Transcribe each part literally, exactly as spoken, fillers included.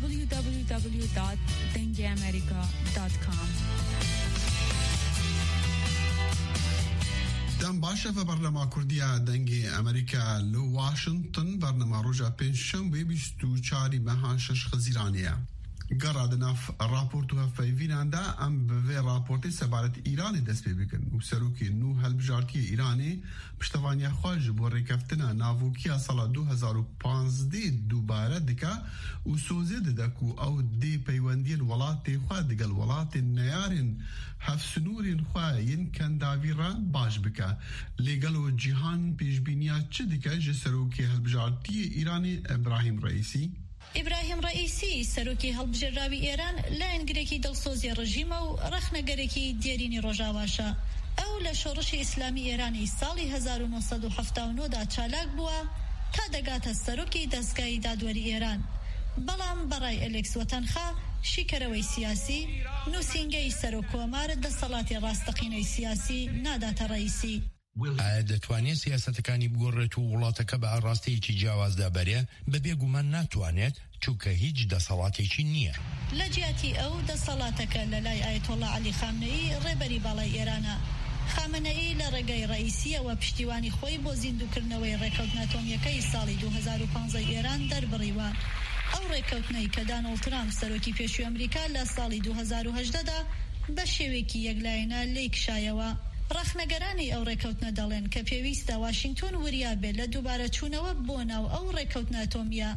دبلیو دبلیو دبلیو دات دنگ امریکا دات کام. دم باشه و برنامه کردیا دنگ امریکا لو واشنطن برنامه روزا پنجشنبه بیست و چهار ماه شش خزیرانیه. قرادنا راپورت و فیویناندا ام به راپورت سبارت ایران دست پی بکن و سروکی نو هلبجارتی ایرانی پشتوانی خواج بو رکفتنا ناوکیا سال دو هزار و پانزده دوباره دکا و سوزه دکو او دی پیوندین ولات خواه دگل ولات نیارین هفسنورین خواه ین کنداویران باش بکا لگلو جهان پیشبینیا چه دکا جه سروکی هلبجارتی ایرانی ابراهیم رئیسی ئیبراهیم ڕئیسی سەرۆکی هەڵبژێراوی ئێران لایەنگرێکی دڵسۆزی ڕژیمە و ڕەخنەگەرێکی دیێرینی ڕۆژاواشە. ئەو لە شۆڕشی ئیسلامی ئێرانی ساڵی هەزار و نۆسەد و هەفتاد و نۆ دا چالاک بووە تا دەگاتە سەرۆکی دەستگای دادوەری ئێران. بەڵام بەڕای ئەلێکس وەتەنخا شیکەرەوەی سیاسی نووسینگەی سەرۆکۆمار دەسەڵاتی ڕاستەقینەی سیاسی ناداتە ڕئیسی. ئایا دەتوانێت سیاسەتەکانی بگۆڕێت و وڵاتەکە بە ئاڕاستەیەکی جیاوازدا بەرێ بەبێ گومان ناتوانێت چونکە هیچ دەسەڵاتێکی نییە. لە جیاتی ئەو دەسەڵاتەکە لە لای ئایەتۆڵا عەلی خامنەئی ڕێبەری باڵای ئێرانە. خامنەئی لە ڕێگەی ڕئیسیەوە پشتیوانی خۆی بۆ زیندووکردنەوەی ڕێکەوتنە ئەتۆمیەکەی ساڵی دو هزار و پانزە ئێران دەربڕیوە. ئەو ڕێکەوتنەی کە دۆناڵد ترامپ سەرۆکی پێشووی ئەمریکا لە ساڵی دو هزار و هەژدە دا بە شێوەیەکی یەکلایەنە لێی کشایەوە. ڕەخنەگەرانی ئەو ڕێکەوتنە دەڵێن کە پێویستە واشنگتۆن وریا بێت لە دووبارە چوونەوە بۆ ناو ئەو ڕێکەوتنە ئەتۆمیە.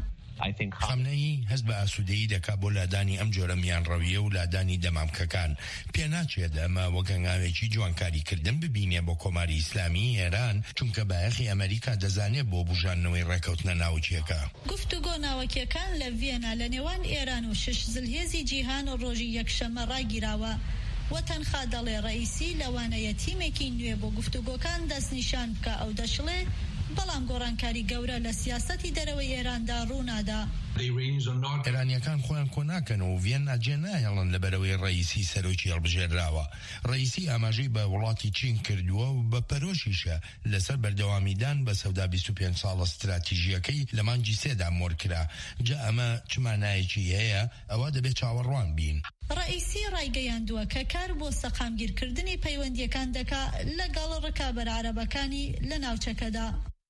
خامنەئی هەست بە ئاسوودەیی دەکا بۆ لادانی ئەم جۆرە میانڕەویە و لادانی دەمامکەکان. پێناچێت ئەمە وەک هەنگاوێکی جوانکاریکردن ببینێ بۆ کۆماری ئیسلامی ئێران چونکە بایەخی ئەمریکا دەزانێت بۆ بژاندنەوەی ڕێکەوتنە ناوچیەکە. گفتوگۆ ناوەکیەکان لە ڤێنا لە نێوان ئێران و شش زلهێزی جیهان و ڕۆژی یەکشەمە ڕاگیراوە. وەتەنخا دەڵێ ڕئیسی لەوانەیە تیمێکی نوێ بۆ گفتوگۆکان دەستنیشان بکە ئەو دەشڵێ بەڵام گۆڕانکاری گەورە لە سیاسەتی دەرەوەی ئێراندا ڕوونادا. ئێرانیەکان خۆیان کۆ ناکەنەوە و ڤێن ناجێ نایەڵن لەبەرەوەی ڕئیسی سەرۆکی هەڵبژێراوە. ڕئیسی ئاماژەی بە وڵاتی چین کردووە و بە پەرۆشیشە لەسەر بەردەوامیدان بە سەودا بیست و پێنج ساڵە استراتیژیەکەی لە مانگی سێدا مۆرکرا. جا ئەمە چ مانایەکی هەیە؟ ئەوە دەبێت چاوەڕوان بین. ڕئیسی ڕایگەیاندووە کە کار بۆ سەقامگیرکردنی پەیوەندیەکان دەکا لەگەڵ ڕکابەر عەرەبەکانی لە ناوچەکەدا.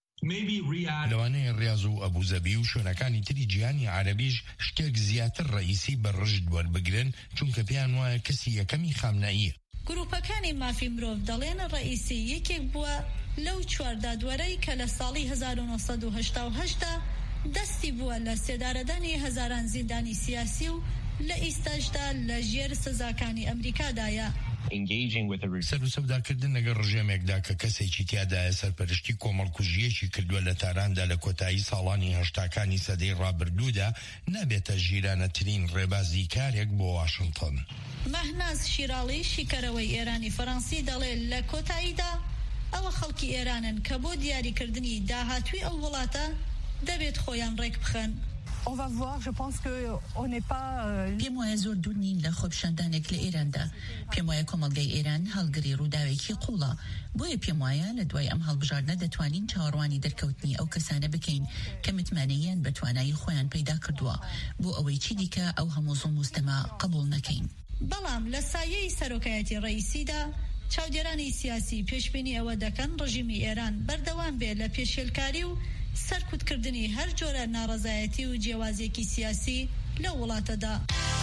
لەوانەیە ڕیاض و ئەبوزەبی و شوێنەکانی تری جیهانی عەرەبیش شتێک زیاتر ڕئیسی بەڕژد وەربگرن چونکە پێیان وایە کەسی یەکەمی خامنەئیە. گروپەکانی مافی مرۆڤ دەڵێن ڕئیسی یەکێک بووە لەو چوار دادوەرەی کە لە ساڵی هەزار و نۆسەد و هەشتا و هەشت دەستی بووە لە سێدارەدانی هەزاران زیندانی سیاسی و لە ئیستاشدا لە ژێر سزاکانی ئەمریکادایە. سەر و سەوداکردن لەگەڵ ڕژێمێکدا کە کەسێکی تیادایە سەرپەرشتی کۆمەڵکوژیەکی کردووە لە تاراندا لە کۆتایی ساڵانی هەشتاکانی سەدەی ڕابردوودا نابێتە ژیرانەترین ڕێبازی کارێک بۆ واشنگتن. مەهناز شیراڵی شیکەرەوەی ئێرانی فەڕەنسی دەڵێ لە کۆتاییدا ئەوە خەڵکی ئێرانن کە بۆ دیاریکردنی داهاتووی ئەو وڵاتە دەبێت خۆیان ڕێک بخەن. On va voir, je pense que on n'est pas پێم وایە زۆر دوور نین لە خۆپیشاندانێک لە ئێراندا. پێم وایە کۆمەڵگەی ئێران هەڵگری ڕووداوێکی قوڵە. بۆیە پێم وایە لە دوای ئەم هەڵبژاردنە دەتوانین چاوەڕوانی دەرکەوتنی ئەو کەسانە بکەین کە متمانەیان بە توانایی خۆیان پەیدا کردووە بۆ ئەوەی چی دیکە ئەو هەموو زوڵم و ستەما قبوڵ نەکەین. بەڵام لە سایەی سەرۆکایەتی ڕئیسیدا چاودێرانی سیاسی پێشبینی ئەوە دەکەن ڕژیمی ئێران بەردەوام بێت لە پێشێلکاری و سەرکوتکردنی هەر جۆرە ناڕەزایەتی و جیاوازیەکی سیاسی لە وڵاتەدا.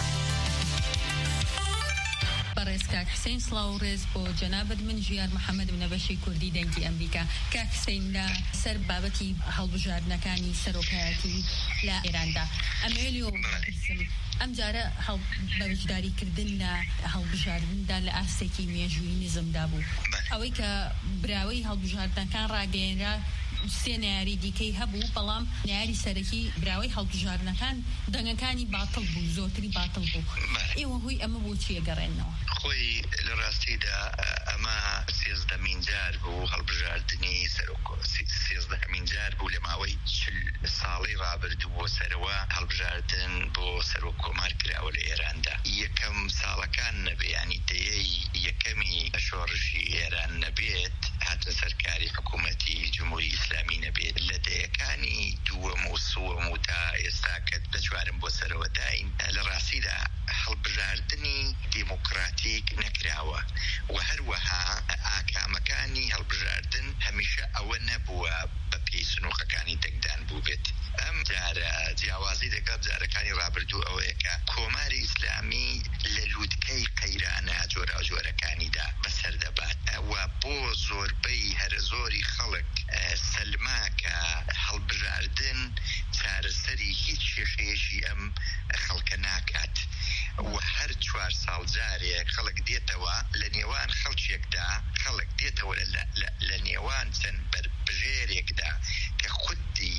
بەڕێز کاک حسین سڵاو و ڕێز بۆ جەنابەت من ژیار محەممەد و نەبەشی کوردی دەنگی ئەمریکا. کاک حسین لە سەر بابەتی هەڵبژاردنەکانی سەرۆکایەتی لە ئێراندا ئەمێلی و ئەم جارە بەوجداریکردن لە هەڵبژاردندا لە ئاستێکی مێژووی نزمدا بوو. ئەوەی کە براوەی هەڵبژاردنەکان ڕاگەیەنرا سێ نایاری دیکەی هەبوو بەڵام نایاری سەرەکی براوەی هەڵبژاردنەکان دەنگەکانی باتڵ بوو، زۆرتری باتڵ بوو. ئێوە هۆی ئەمە بۆ چیە گەڕێنەوە؟ خۆی لە ڕاستیدا ئەمە سێزدەمین جار بوو هەڵبژاردننی سەرۆک سێزدەمین جار بوو لە ماوەی چل ساڵی ڕابردوو بۆ سەرەوە هەڵبژاردن بۆ سەرۆک کۆمار کراوە لە ئێراندا. یەکەم ساڵەکان نەبێ ینی دەیەی یەکەمی شۆڕشی ئێران نەبێت هاتە سەرکاری حکوومەتی جمهوری ئیسلامی نەبێت. لە دەیەکانی دووەم و سووەم و تا ئێستا کە لە چوارم بۆ سەرەوە داین لە ڕاستیدا هەڵبژاردننی دیموکراتیک نەکراوە و هەروەها ئاکامەکانی هەڵبژاردن هەمیشە ئەوە نەبووە بە پێی سنووقەکانی دەنگدان بوو بێت. ئەم جارە جیاوازی دەکات جارەکانی ڕابردوو ئەوەیە کە کۆماری ئیسلامی لە لووتکەی قەیرانە جۆرە جۆرەکانیدا بەسەردەبات و بۆ زۆربەی هەرە زۆری خەڵک سەلماکە هەڵبژاردن چارەسەری هیچ کێشەیەشی ئەم خەڵکە ناکات و هەر چوار ساڵ جارێک خەڵک دێتەوە لە نێوان خەڵکێکدا خەڵک دێتەوە لە نێوان چەند بەربژێرێکدا کە خودی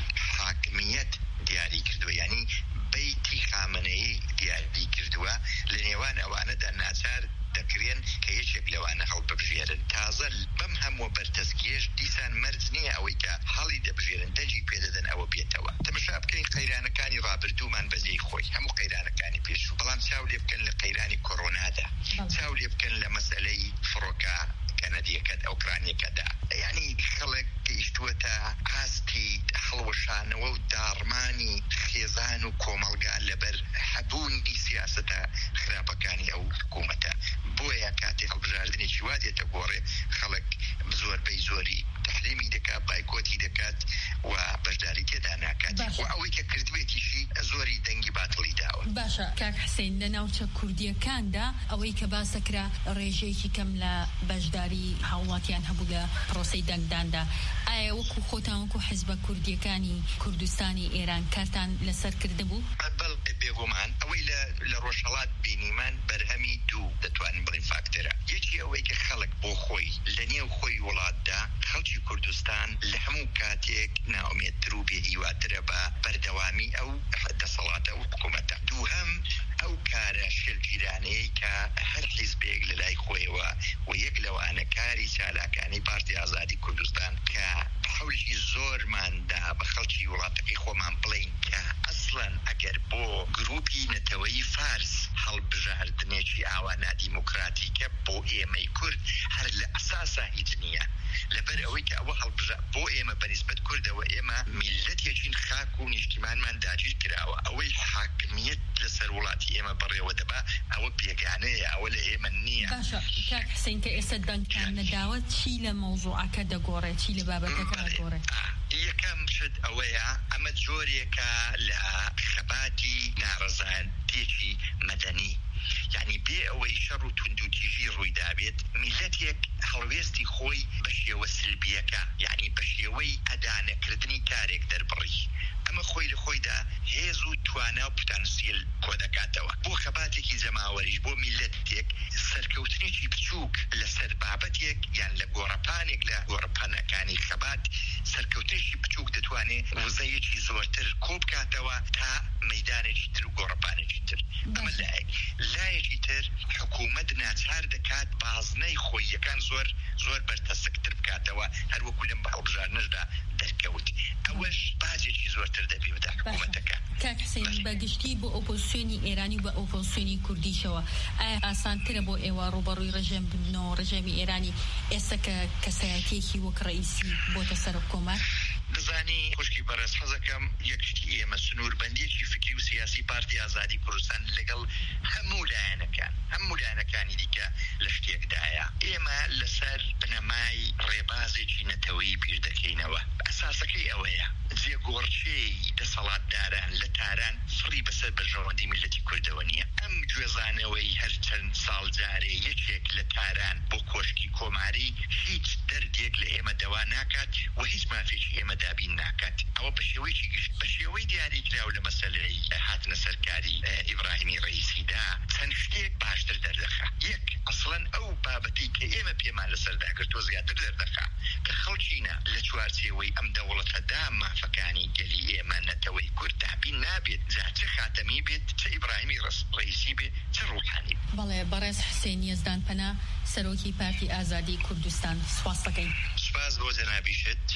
حاکمیت دیاری کردووە، یعنی بەیتی خامنەیی دیاری کردووە لە نێوان ئەوانەدا ناچار دەکرێن کە یەکێک لەوانە هەڵ ببژێرن. تازە بەم هەموو بەرتەسکێش دیسان مەرج نییە ئەوەی کە هەڵی دەبژێرن دەنجی پێدەدەن ئەوە بێتەوە. تەماشا بکەین قەیرانەکانی ڕابردوومان بەجێی خۆی هەموو قەیرانەکانی پێشوو، بەڵام چاو لێ بکەن لە قەیرانی کۆڕۆنادا، چاو لێ بکەن لە مەسەلەی فڕۆکە کەنەدیەکەت ئەوکرانیەکەدا، یعنی خەڵک گەیشتووەتە ئاستی هەڵوەشانەوە و داڕمانی خێزان و کۆمەڵگا لەبەر هەبوونی سیاسەتە خراپەکانی ئەو حکوومەتە. بۆیە کاتێ هەڵبژاردنێکی وا دێتە گۆڕێ خەڵک زۆربەی زۆری تحریمی دەکات، بایکۆتی دەکات و بەشداری تێدا ناکات و ئەوەی کە کردوێتیشی زۆری دەنگی باتڵی داوە. باشە کاک حسین، لە ناوچە کوردیەکاندا ئەوەی کە باسەکرا ڕێژەیەکی کەم لە بەشداری هاوڵاتیان هەبوو لە پرۆسەی دەنگداندا، ئایا وەکو خۆتان وەکو حیزبە کوردیەکانی کوردستانی ئێران کارتان لەسەر کرده بوو؟ بێگومان ئەوەی لە ڕۆژهەڵات بینیمان بەرهەمی دوو دەتوانین بڵین فاکتەرە. یەکی ئەوەی کە خەڵک بۆ خۆی لە نێو خۆی وڵاتدا خەڵکی کوردستان لە هەموو کاتێک ناومێدتر و بێهیواترە بە بەردەوامی ئەو دەسەڵاتە و حکوومەتە. دووهەم ئەو کارە شێلگیرانەیە کە هەر حیزبێک لە لای خۆیەوە و یەک لەوانە کاری چالاکانی پارتی ئازادی کوردستان کە حەوڵی زۆرماندا بە خەڵکی وڵاتەکەی خۆمان بڵین کە ئەسڵەن ئەگەر بۆ گروپی نەتەوەی فارس هەڵبژاردنێکی ئاوانە دیموکراتیکە بۆ ئێمەی کورد هەر لە ئەساسا هیچ نییە، لەبەر ئەوەی کە ئەوە هەڵبژار بۆ ئێمە بەنسبەت کوردەوە ئێمە میلەتێکین خاک و نیشتیمانمان داگیر کراوە. ئەوەی حاکمیت لەسەر وڵاتی ئێمە بەڕێوە دەبا ئەوە پێگانەیە، ئەوە لە ئێمە نییە. باشە کاک حسین، کە ئێستا دەنگتان نەداوە چی لە مەوزوعەکە دەگۆڕێت، چی لە بابەتەکە دەگۆڕێت؟ یەکەم شت ئەوەیە ئەمە جۆرێکە لە خەباتی ناڕەزایەتێکی مەدەنی، یعنی بێ ئەوەی شەڕ و توندوتیژی ڕوویدابێت میلەتێک هەڵوێستی خۆی بە شێوە سلبیەکە، یعنی بە شێوەی ئەدانەکردنی کارێک دەربڕی، ئەمە خۆی لە خۆیدا هێز و توانە و پتانسیل کۆ دەکاتەوە. بۆ خەباتێکی جەماوەریش بۆ میلەتێک سەرکەوتنێکی بچووک لەسەر بابەتێک یان لە گۆڕەپانێک لە گۆڕەپانەکانی خەبات سەرکەوتنێکی بچووک دەتوانێت وزەیەکی زۆرتر کۆ بکاتەوە تا مەیدانێکی تر و گۆڕەپانێکی تر. ئەمە لایەک لایەکی تر حکوومەت ناچار دەکات بازنەی خۆیەکان زۆر زۆر بەرتەسکتر بکاتەوە، هەروەکو لەم بە هەڵبژاردنەشدا دەرکەوت. ئەوەش باجێکی زۆرتر دەبێ بەدا حکوومەتەکە. کاک حسین، بەگشتی بۆ ئۆپۆزیسیۆنی ئێرانی و بە ئۆپۆزیسیۆنی کوردیشەوە ئایا ئاسانترە بۆ ئێوە ڕوبەڕووی ڕێژەم بنەوە ڕێژەمی ئێرانی ئێستا کە کەسایەتیەکی وەک ڕئیسی بۆتە سەر کۆمار؟ دەزانی خوشکی بەڕێز حەزەکەم یەکشتی ئێمە سنووربەندیەکی فکری و سیاسی پارتی ئازادی کوردستان لەگەڵ هەموو لایەنەکان هەموو لایەنەکانی دیکە لە شتێکدایە. ئێمە لەسەر بنەمای ڕێبازێکی نەتەوەیی بیر دەکەینەوە. ئەساسەکەی ئەوەیە جێگۆڕچەی دەسەڵاتداران لە تاران فڕی بەسەر بەرژەوەندی میلەتی کوردەوە نییە. ئەم گوێزانەوەی هەر چەند ساڵ جارێ یەکێک لە تاران بۆ کۆشکی کۆماری هیچ دەردێک لە ئێمە دەوا ناکات و هیچ مافێکی ئێمە دابین ناکات. ئەوە بە شێوەیەکی گشت بە شێوەی دیاریکراو لە مەسەلەی هاتنە سەرکاری ئیبراهیمی ڕئیسیدا چەند شتێک باشتر دەردەخا. یەک ئەسڵەن ئەو بابەتی کە ئێمە پێمان لەسەردا کردووە زیاتر دەردەخا کە خەڵکینە لە چوارچێوەی ئەم دەوڵەتەدا مافەکانی گەلی ئێمە نەتەوەی کورد دابین نابێت، جا چه خاتەمی بێت، چه ئیبراهیمی ڕئیسی بێت، چه ڕوحانی. بەڵێ بەڕێز حسێن یەزدان پەنا، سەرۆکی پارتی ئازادی کوردستان، سوپاس دەکەین. سوپاس بۆ جەنابیشت.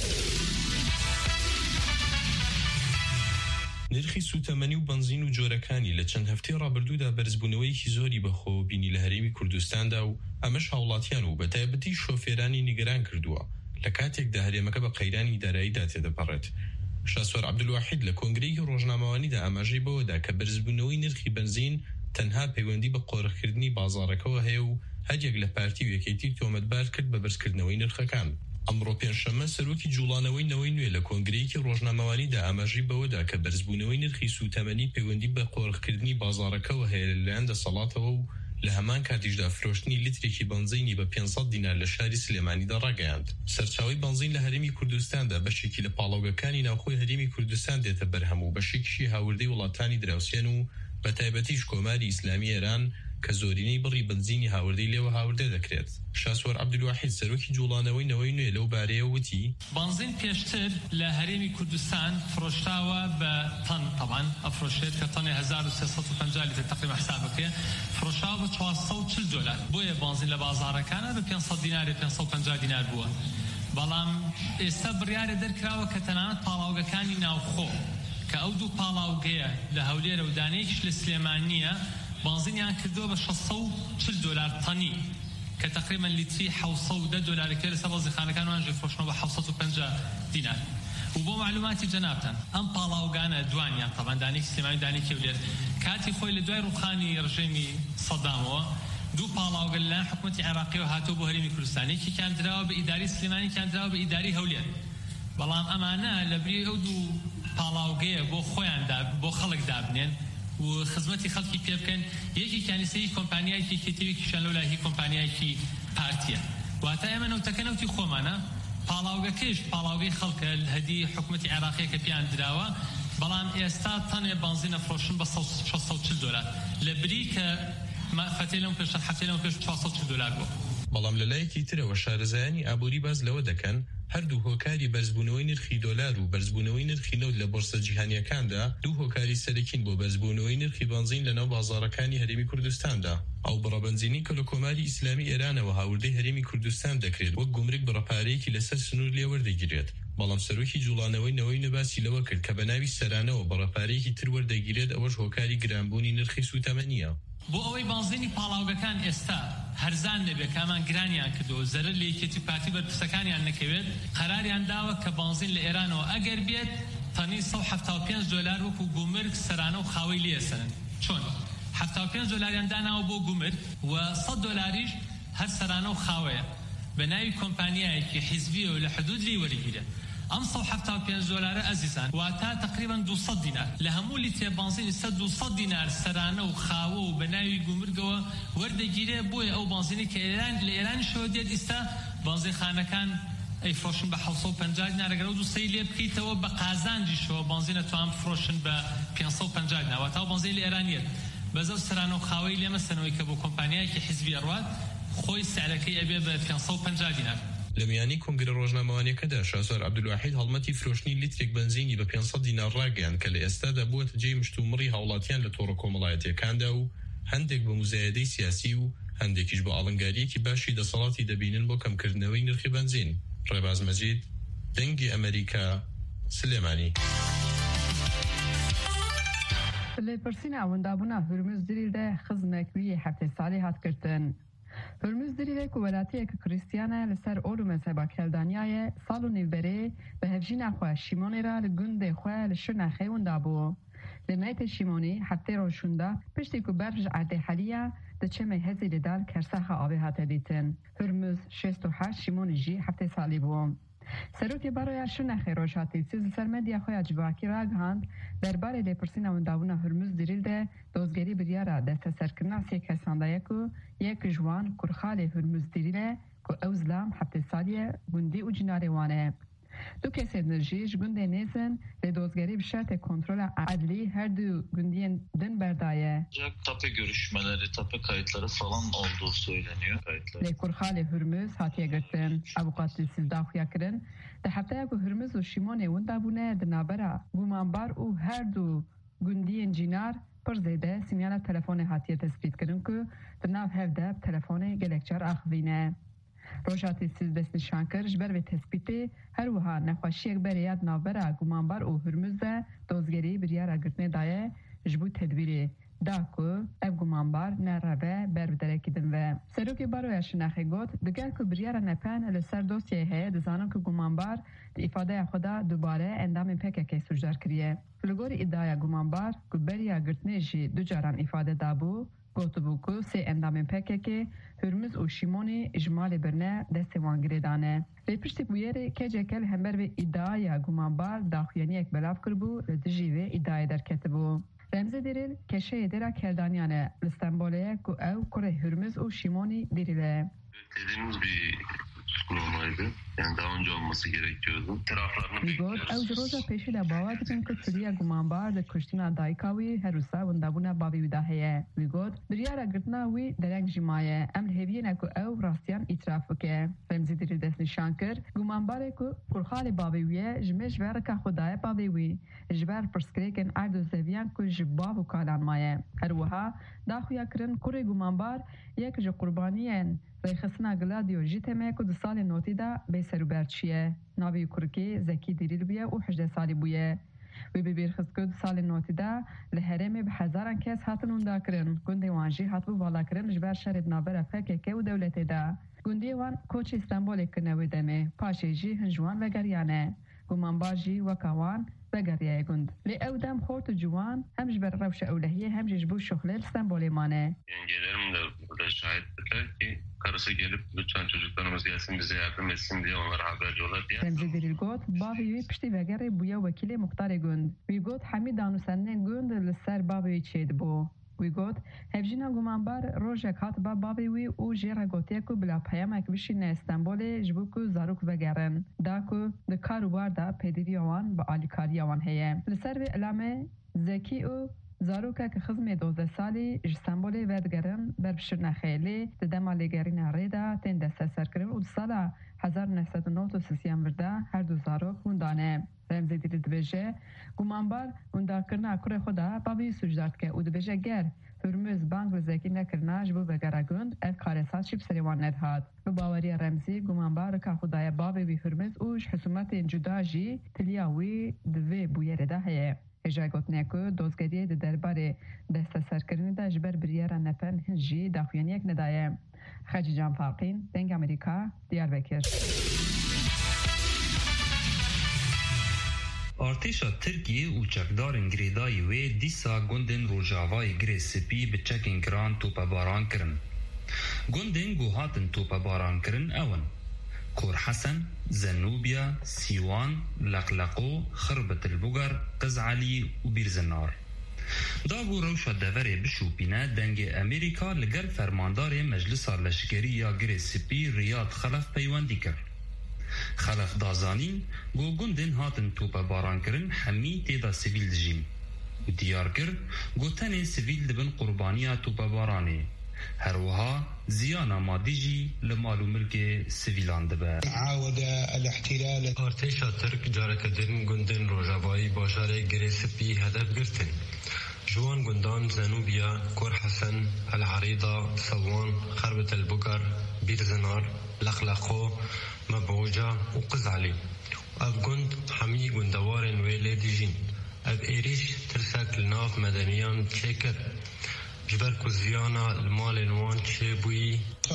نرخی سوتەمەنی و بنزین و جۆرەکانی لە چەند هەفتەی ڕابردوودا بەرزبوونەوەیەکی زۆری بەخۆ بینی لە هەرێمی کوردستاندا و ئەمەش هاوڵاتیان و بەتایبەتی شۆفێرانی نیگەران کردووە لە کاتێکدا هەرێمەکە بە قەیرانی داراییدا تێدەپەڕێت. شاسوار عبدالواحید لە کۆنگرەیەکی ڕۆژنامەوانیدا ئاماژەی بەوەدا کە بەرزبوونەوەی نرخی بنزین تەنها پەیوەندی بە قۆڕکردنی بازاڕەکەەوە هەیە و هەرێک لە پارتی و یەکێتی تۆمەتبار کرد بە بەرزکردنەوەی نرخەکان. ئەمڕۆ پێنجشەممە سەرۆکی جوڵانەوەی نەوەی نوێ لە کۆنگرەیەکی ڕۆژنامەوانیدا ئاماژەی بەوەدا کە بەرزبوونەوەی نرخی سوتەمەنی پەیوەندی بە قۆڕکردنی بازاڕەکەەوە هەیە لەلایەن دەسەڵاتەوە و لە هەمان کاتیشدا فرۆشتنی لیترێکی بنزینی بە پێنجسەد دینار لە شاری سلێمانیدا ڕاگەیاند. سەرچاوی بنزین لە هەرێمی کوردستاندا بەشێکی لە پاڵاوگەکانی ناوخۆی هەرێمی کوردستان دێتە بەرهەم و بەشێکیشی هاوردەی وڵاتانی دراوسێن و بە تایبەتیش کۆماری ئیسلامی ئێران کە زۆرینەی بڕی بنزینی هاوردەی لێوە هاوردە دەکرێت. شاسوار عبدالواحید سەرۆکی جوڵانەوەی نەوەی نوێ لەو بارەیە وتی بنزین پێشتر لە هەرێمی کوردستان فرۆشتاوە بە تەن طبعا ئەفرۆشێت کە تەنێ هەزار و سێسەد و پەنجا لیتر تقریبا حسابەکە فرۆشتاوە بە چوارسەد و چل دۆلار. بۆیە بنزین لە بازاڕەکانە بە پێنجسەد دینار پێنجسەد و پەنجا دینار بووە. بەڵام ئێستا بڕیارە دەرکراوە کە تەنانەت پاڵاوگەکانی ناوخۆ کە ئەو دوو پاڵاوگەیە لە هەولێرە و دانەیەکیش لە سلێمانیە بنزینیان کردووە بە شەشسەد و چل دۆلار تەنی کە تقریبا لیتری حەوسەد و دە دۆلارێکە لەسەر بەزیخانەکان وانژێ فرۆشتنەوە بە حەوسەد و پەنجا دینار. و بۆ معلوماتی جەنابتان ئەم پاڵاوگانە دوانیان طبعا دانێکی سلێمانی دانێکی هەولێر کاتی خۆی لە دوای ڕووخانی ڕژێمی سەدامەوە دوو پاڵاوگە لەلایەن حکوومەتی عێراقیەوە هاتووە بۆ هەرێمی کوردستان، یەکێکیان دراوە بە ئیداری سلێمانی، یەکیان دراوە بە ئیداری هەولێر. بەڵام ئەمانە لەبری ئەو دوو پاڵاوگەیە بۆ خۆیان بۆ خەڵک دابنێن و خزمەتی خەڵکی پێ بکەن. یەکێکیان سەی کۆمپانیایەکی کێتەوێکیشان لەولا هی کۆمپانیایەکی پارتیە. واتە ئێمە نەوتەکە نەوتی خۆمانە، پاڵاوگەکەش پاڵاوگەی خەڵکە هەدی حکوومەتی عێراقیە کە پیان دراوە، بەڵام ئێستا تەنێ بنزینە فرۆشن بە شەشسەد و چل دۆلار لە بری کە فەتەی لەم پێش هەفتەی لەم پێش چوارسەد و چل دۆلار بوو. بەڵام لەلایەکی ترەوە شارەزایانی ئابووری باز لەوە دەکەن هەردوو هۆکاری بەرزبوونەوەی نرخی دۆلار و بەرزبوونەوەی نرخی نەوت لە بۆرسە جیهانیەکاندا دوو هۆکاری سەرەکین بۆ بەرزبوونەوەی نرخی بنزین لەناو بازاڕەکانی هەرێمی کوردستاندا. ئەو بڕە بنزینی کە لە کۆماری ئیسلامی ئێرانەوە هاوردەی هەرێمی کوردستان دەکرێت وەک گومرگ بڕەپارەیەکی لەسەر سنوور لێوەردەگیرێت. بەڵام سەرۆکی جوڵانەوەی نەوەی نەباسی لەوە کرد کە بە ناوی سەرانەوە بڕەپارەیەکی تر وەردەگیرێت، ئەوەش هۆکاری گرانبوونی نرخی سوتەمەنیە. بۆ ئەوەی بنزینی پاڵاوگەکان ئێستا هەرزان نەبێت کامان گرانیان کردو زەرر لە یەکێتی پارتی بەرپرسەکانیان نەکەوێت، قەراریان داوە کە بنزین لە ئێرانەوە ئەگەر بێت تەنی سەد و حەفتا و پێنج دۆلار وەکو گومرگ سەرانە و خاوەی لێسەن. چۆن حەفتا و پێنج دۆلاریان داناوە بۆ گومرگ و سەد دۆلاریش هەر سەرانە و خاوەیە بە ناوی کۆمپانیایەکی حیزبیە و لە حدود لی وەرەگیرێت. ئەم سەد و حەفتا و پێنج دۆلارە ئەزیزان واتە تقریبا دووسەد دینار لە هەموو لیترە بنزینی سەد و دووسەد دینار سەرانە و خاوە و بە ناوی گومرگەوە وەردەگیرێ. بۆیە ئەو بنزینی کە ئێران لە ئێرانیشەوە دێت ئێستا بنزینخانەکان ئەیفرۆشن بە حەوسەد و پەنجا دینار، ئەگەر ئەو دووسەی لێ بکەیتەوە بە قازانجیشەوە بنزینە توان بفرۆشن بە پێنجسەد و پەنجا دینار، واتە ئەو بنزین لە ئێرانیەت بەزە و سەرانە و خاوەی لێمەسەنەوەی کە بۆ کۆمپانیایەکی حیزبی ئەڕوات خۆی سعرەکەی ئەبێ بە پێنجسەد و پەنجا دینار. لە میانی کۆنگرە ڕۆژنامەوانیەکەدا شاسوار عەبدولواحید هەڵمەتی فرۆشتنی لیترێک بنزینی بە پێنجسەد دینار ڕاگەیاند کە لە ئێستادا بووەتە جێی مشتومڕی هاوڵاتیان لە تۆڕە کۆمەڵایەتیەکاندا و هەندێک بە موزایەدەی سیاسی و هەندێکیش بە ئاڵنگاریەکی باشی دەسەڵاتی دەبینن بۆ کەمکردنەوەی نرخی بنزین. ڕێباز مەجید، دەنگی ئەمریکا، سلێمانی. لێپرسینە ئەوەندابوونا هورموز دریلدە خزمێکوی هەفتەی ساڵی هاتکردن. هورموز دریلێک و وەلاتەیەک کریستیانە لەسەر ئۆل و مەزهەبا کەلدانیایە ساڵ و نیڤبەرێ بە هەڤژینا خوا شیمۆنێرا لە گوندێ خوا لە شوێنا خەیوندا بوو. لە نایتە شیمۆنی هەفتەی ڕۆژووندا پشتێک و بەرژ ئاردەی حەلیە دەچەمە هەزی لەدال کەرساخە ئاوێ هاتە دیتن. هورموز شێست و هەشت شیمۆنی ژی هەفتەی ساڵی بوو. سەرۆکی بەڕۆیا شوێنا خێرۆژاتی سیز سەر مەدیا خۆیان جواکی ڕاگەهاند دەربارەی لێپرسینە ئەوەندابوونا هورموز دریلدە دۆزگەری بریارە دەستە سەرکردنا سێ کەساندایەک و یەک جوان کورخالێ هورموز دریلە کو ئەو زلام هەفتەی ساڵیە گوندی و جنارێ وانە. دو kese enerjiş gündê nêzin lê dozgerî bi şertê kontrola adlî her du gundiyên din berdaye. Tape görüşmeleri, tape kayıtları falan olduğu söyleniyor. Kayıtları. Lê Kurxalê Hürmüz hatiye girtin. Avukatî Silda xuya kirin. Di hefteya ku Hürmüz û Şîmonê winda bûne di navbera gumanbar û her du gundiyên cînar pir zêde simyala telefonê hatiye tespît kirin ku di nav hev de telefonê gelek car axivîne. Rojatî siz dest nîşan kir ji ber vê tespîtê her wiha nexweşiyek berêya di navbera gumanbar û Hürmüz de dozgerî biryara girtinê daye ji bo tedbîrê. داکو ev gumanbar nerebe berbderekidin ve Serokê Baroya Şinaxê got diger ku biryara nepen li ser dosyayê heye dizanin ku gumanbar di îfadeya xwe da dubare endamên P K K sucdar kiriye. Li gorî îddiaya gumanbar ku beriya girtinê jî du caran îfade dabû, gotibû ku sê endamên P K K Hürmüz û Şîmonê ji malê birine destê wan girê dane. Lê piştî bûyerê keceke li hember vê îddiaya gumanbar daxuyaniyek belav kiribû li dijî vê îddiyayê derketibû. Remzi Diril keşeyê dêra Keldaniyan e li Stenbolê ku ew kurê Hürmüz û Şîmonî dirîle. Dediğimiz bir tutuklamaydı. Yani daha önce olması gerekiyordu. Taraflarını bekliyoruz. Ew ji roja pêşî de bawer dikin ku tiriya gumanbar di kuştina dayika wî her wisa wendabûna bavê wî da heye. Wî got biryara girtina wî dereng jî maye. Em li hêviyene ku ew rastiyan îtiraf bike. Remzi Diril destnîşan kir gumanbarê ku kurxalê bavê wî ye ji mêj ve rika xwe daye bavê wî. Ji ber pirsgirêkên erd û zeviyan ku ji bav û kalan maye. Her wiha daxuya kirin kurê gumanbar yek ji qurbaniyên rêxistina Gladio jî teme ku di salê notî da bêserûber çiye. Navê Kurkê Zekî Dirîl bûye û hejdeh salî bûye. Wê bibêrxist ku di salê notî da li herêmê bi hezaran kes hatin wenda kirin. Gundê wan jî hatibû valakirin ji ber şerê di navbera P K K û dewletê da. Gundiyê wan koçê Stenbolê kirine wê demê. Paşê jî hin ji wan vegeriyane. Gumanbar jî weka wan vegeriye gund. Lê ew dem xort û ciwan hem ji ber rewşa ewlehiyê hem jî ji bo şoxlê li Stenbolê mane. Yengelerim de burada şahittirler ki karısı gelip lütfen çocuklarımız gelsin bize yardım etsin diye onlara haber yollar diye. Remzi Dirîl got bavê wî piştî vegerê bûye wekîlê muxtarê gund. Wî got hemî danûsendinên gund li ser bavê wî çê dibû. Wî got hevjîna gumanbar rojek hat ba bavê wî û jê re gotiye ku bila peyemek bişîne Stenbolê ji bo ku zarok vegerin. Da ku di kar û war da pêdiviya wan bi alîkariya wan heye. Li ser vê elamê Zekî û zarokek xizmê dozdeh salî ji Stenbolê vedigerin ber bişirine xêlê di dema lêgerîna rê da tên desteserkirin û di sala hezar neh sed û nod û sîsyan vir de her du zarok wendane. Remzi Dirîl dibêje gumanbar wendakirina kurê xwe da bavê sucdar dike û dibêje ger Hürmüz bang li Zekî nekirina ji bo vegera gund ev karesaz jî bi serê wan nedihat. Bi baweriya Remzî gumanbar rika xwe daye bavê wî Hürmüz û ji husûmetên cuda jî tiliya wî di vê bûyerê de heye. Hêja gotinê ku dozgeriyê di derbarê desteserkirinê de ji ber biryara nepen hin jî daxuyaniyek nedaye. Xecî Can Faqîn, Deng Amerîka, Diyarbekir. Artêşa Tirkiyê û çekdarên girêdayî wê dîsa gundên Rojavayê Girê Spî bi çekên giran topebaran kirin. Gundên ku hatin topebaran kirin ew in: Korhesen, Zenûbiya, Sîwan, Leqleqo, Xirbetilbugar, Qizalî û Bîrzinar. Dabû rewşa deverê bişûpîne dengê Amerîka li gel fermandarê Meclisa Leşkerî ya Girê Spî Riyad Xelef peywendî kir. Xelef dazanîn got gundên hatin topebarankirin hemî têda sivîl dijîn û diyar kir got tenê sivîl dibin qurbaniya topebaranê. Her wiha ziyana madî jî li mal û milkê sivîlan dibe. Artêşa Tirk careke din gundên Rojavayî bajarê Girê Spî hedef girtin. Ji wan gundan Zenûbiya, Korhesen, El Harîda, Sewan, Xirbetilbugar, Bîrzinar, Leqleqo, Mebûca û Qizalî. Ev gund hemî gundewarên wê lê dijîn. Ev êrîş tirsek li nav medeniyan çêkir. Ji ber ku ziyana li malên wan çêbûyî.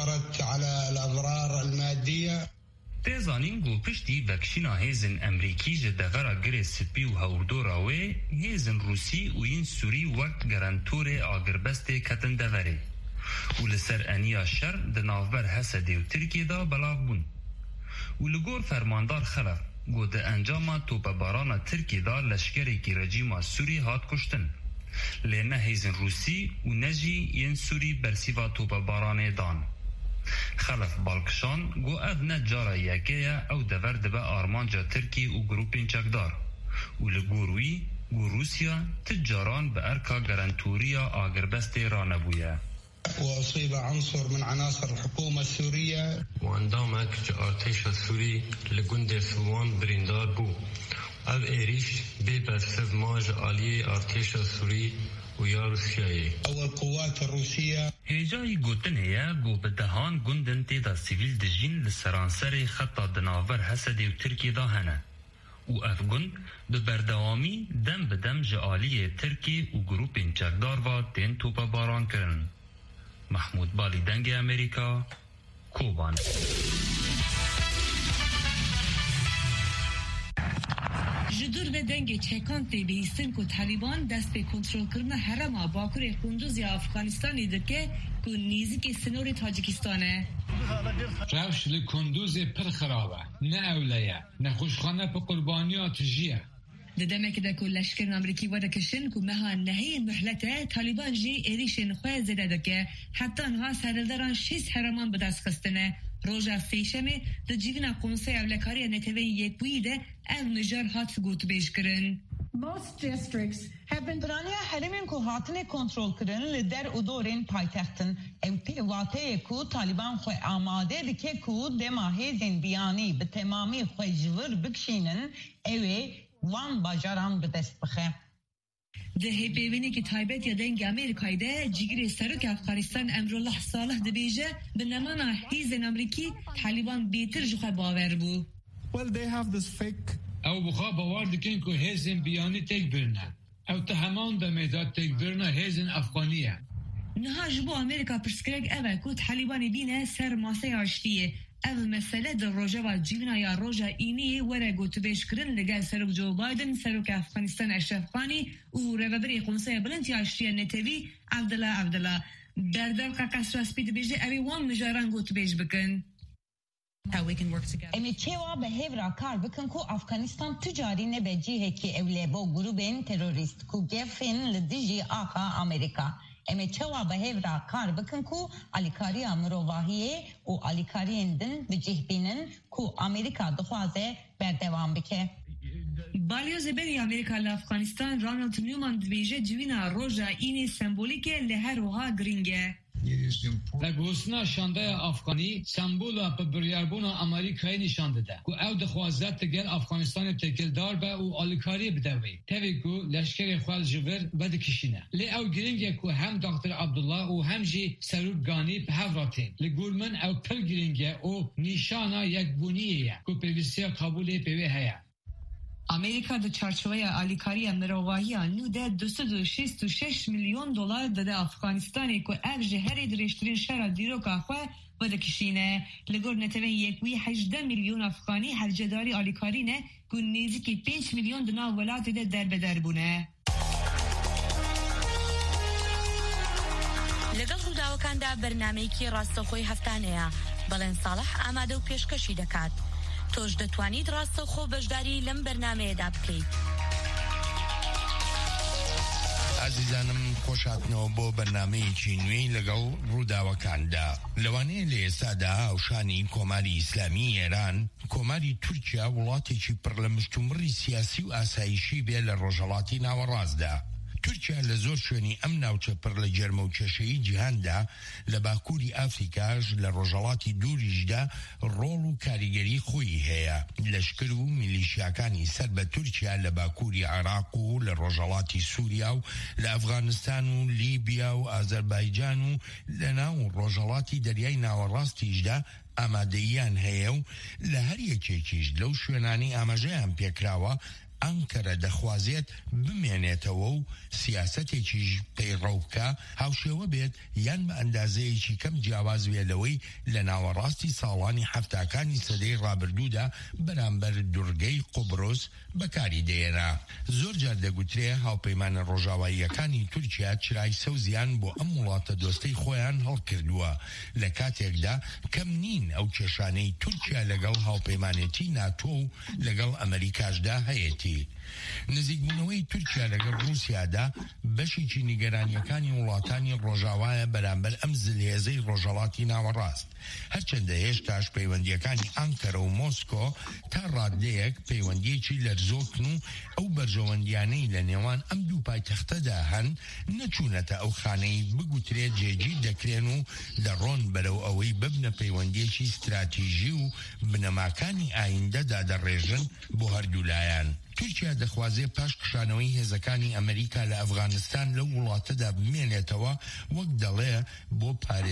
Têzanîn got piştî vekşîna hêzên Emerîkî ji devera Girê Spî û hewrdora wê hêzên Rûsî û yên Sûrî wek gerentorê agirbestê ketin deverê û li ser eniya şer di navber Hesedê û Tirkiyê da belav bûn. û li gor fermandar Xelef got di encama topebarana Tirkiyê da leşkerekî rejîma Sûrî hat kuştin. Lê ne hêzên Rûsî û ne jî yên Sûrî bersîva topebaranê dan. Xelef balkişan got ev ne cara yekê ye ew dever dibe armanca Tirkî û grûpên çekdar û li gor wî got Rûsya ti caran bi erka gerentoriya agirbestê ranebûye. وأصيب عنصر من عناصر الحكومة السورية واندامك ارتشا سوري لجند سوان بريندار بو اف ايريش ببرسف ماج آلية ارتشا سوري ويا روسيا أو القوات الروسية هجاي گوتن هيا گو بدهان گندن تيدا سيفيل دجين لسرانسري خطا دناور حسدي و تركي دا هنه و افغان ببردوامی دم بدم جعالی ترکی و گروپ چکدار و تین توپا باران کرن. محمود بالی دنگ امریکا، کوبان. جدور به دنگ چکان تی بیستن که طالبان دست به کنترل کردن حرم باکور قندوز یا افغانستانی دکه که نیزی سنور تاجیکستانه. روش لکندوز پر خرابه، نه اولیه، نه خوشخانه پا قربانیات جیه. ددمه که دکو لشکر امریکی وده کشن که مها نهی محلته طالبان جی ایریشن خواه زده دکه حتی انها سرداران شیست حرمان به دست خستنه. روژا سیشمه ده جیونا قنصه اولکاری نتوه یک بویده او نجار هات گوت بیش کرن. Most districts have been برانیا حرمین که هاتن کنترول کرن لدر ادورین پایتختن او پیواته که طالبان خواه آماده دکه که دماهیزین بیانی به تمامی خواه جور بکشینن اوه وان باجاران به دست بخه. ده هیپیوینی که تایبت یا دنگ امریکایی ده جیگری سرک افغانستان امرالله صالح ده بیجه به نمانا هیزن امریکی طالبان بیتر جوخه باور بو. Well, they have this fake. او بخواه باور دکن که هیزن بیانی تک برنه. او تهمان ده میداد تک برنه هیزن افغانیه. نها جبو امریکا پرسکرگ اوه که طالبانی بینه سر ماسه آشتیه. اول مسئله در روژه و جیونا یا روژه اینی وره گوتو بیش کرن لگل سروک جو بایدن سروک افغانستان اشرف خانی و روبری قنصه بلند یا اشتیه نتوی عبدالله عبدالله در در قاقص رسپید بیجه اوی وان نجاران گوتو بیش بکن. امی چوا به هیورا کار بکن که افغانستان تجاری نبجیه که اولی با گروبین تروریست که گفین لدیجی آقا امریکا. امی چوا به هیورا کار بکن که الیکاری امروواهیه و الیکاری اندن بجیه بینن که امریکا دخوازه بردوام بکه. بالیا زبری امریکا لافغانستان رانالد نیومان دویجه جوینا روژا اینی سمبولیکه لهروها گرینگه. لگوسنا شانده افغانی سمبولا په بریاربونا امریکایی نشان داده که او دخوازت تگل افغانستان تکلدار به او آلیکاری بدوی تاوی که لشکر خوال جور بده کشینه لی او گرینگه که هم دکتر عبدالله و هم جی سروک گانی به هفراتین لگورمن او پل گرینگه او نیشانا یک بونیه که پیوستی قبول پیوه هیا. امریکا د چارچوبه الیکاری مروواهی نو ده دویست و شصت و شش میلیون دلار داده افغانستانی که او جهری درشترین شهر دیروکا خواه بده کشینه لگور نتوین یکوی هجده میلیون افغانی هرجداری الیکاری نه که نیزی که پنج میلیون دنا ولات ده در بدر بونه. لەگەڵ ڕووداوەکاندا بەرنامەیەکی ڕاستەوخۆی هەفتانەیە بەڵێن ساڵح ئامادە و پێشکەشی دەکات. تۆش دەتوانیت ڕاستەوخۆ بەشداری لەم بەرنامەیەدا بکەیت. عزیزانم خۆشاتنەوە بۆ بەرنامەیەکی نوێی لەگەڵ ڕووداوەکاندا. لەوانەیە لە ئێستادا هاوشانی کۆماری ئیسلامی ئێران کۆماری تورکیا وڵاتێکی پڕ لە مشتومڕی سیاسی و ئاسایشی بێ لە ڕۆژهەڵاتی ناوەڕاستدا. تورکیا لە زۆر شوێنی ئەم ناوچە پڕ لە جەرمە و کێشەی جیهاندا لە باکووری ئافریکاش لە ڕۆژهەڵاتی دووریشدا ڕۆڵ و کاریگەری خۆی هەیە. لەشکر و میلیشیاکانی سەر بە تورکیا لە باکووری عێراق و لە ڕۆژهەڵاتی سووریا و لە ئەفغانستان و لیبیا و ئازەربایجان و لە ناو ڕۆژهەڵاتی دەریای ناوەڕاستیشدا ئامادەییان هەیە و لە هەر یەکێکیش لەو شوێنانی ئاماژەیان پێکراوە ئەنکەرە دەخوازێت بمێنێتەوە و سیاسەتێکیش پەیڕەوکە هاوشێوە بێت یان بە ئەندازەیەکی کەم جیاواز وێلەوەی لە ناوەڕاستی ساڵانی هەفتاکانی سەدەی ڕابردوودا بەرامبەر دوورگەی قوبرۆس بەکاری دێنا. زۆر جار دەگوترێ هاوپەیمانە ڕۆژاواییەکانی تورکیا چرای سەوزیان بۆ ئەم وڵاتە دۆستەی خۆیان هەڵکردووە لە کاتێکدا کەم نین ئەو کێشانەی تورکیا لەگەڵ هاوپەیمانێتی ناتۆ و لەگەڵ ئەمریکاشدا هەیەتی. نزیکبوونەوەی تورکیا لەگەڵ رووسیادا بەشێکی نیگەرانیەکانی وڵاتانی ڕۆژاوایە بەرامبەر ئەم زلهێزەی ڕۆژهەڵاتی ناوەڕاست. هەرچەندە هێشتاش پەیوەندیەکانی ئەنکەرە و مۆسکۆ تا ڕادەیەک پەیوەندیەکی لەرزۆکن و ئەو بەرژەوەندیانەی لە نێوان ئەم دوو پایتەختەدا هەن نەچوونەتە ئەو خانەی بگوترێت جێگیر دەکرێن و دەڕۆن بەرەو ئەوەی ببنە پەیوەندیەکی استراتیژی و بنەماکانی ئایندەدا دەڕێژن بۆ هەردوولایان. تورکیا دەخوازێ پاش کشانەوەی هێزەکانی ئەمریکا لە ئەفغانستان لەو وڵاتەدا بمێنێتەوە وەک دەڵێ بۆ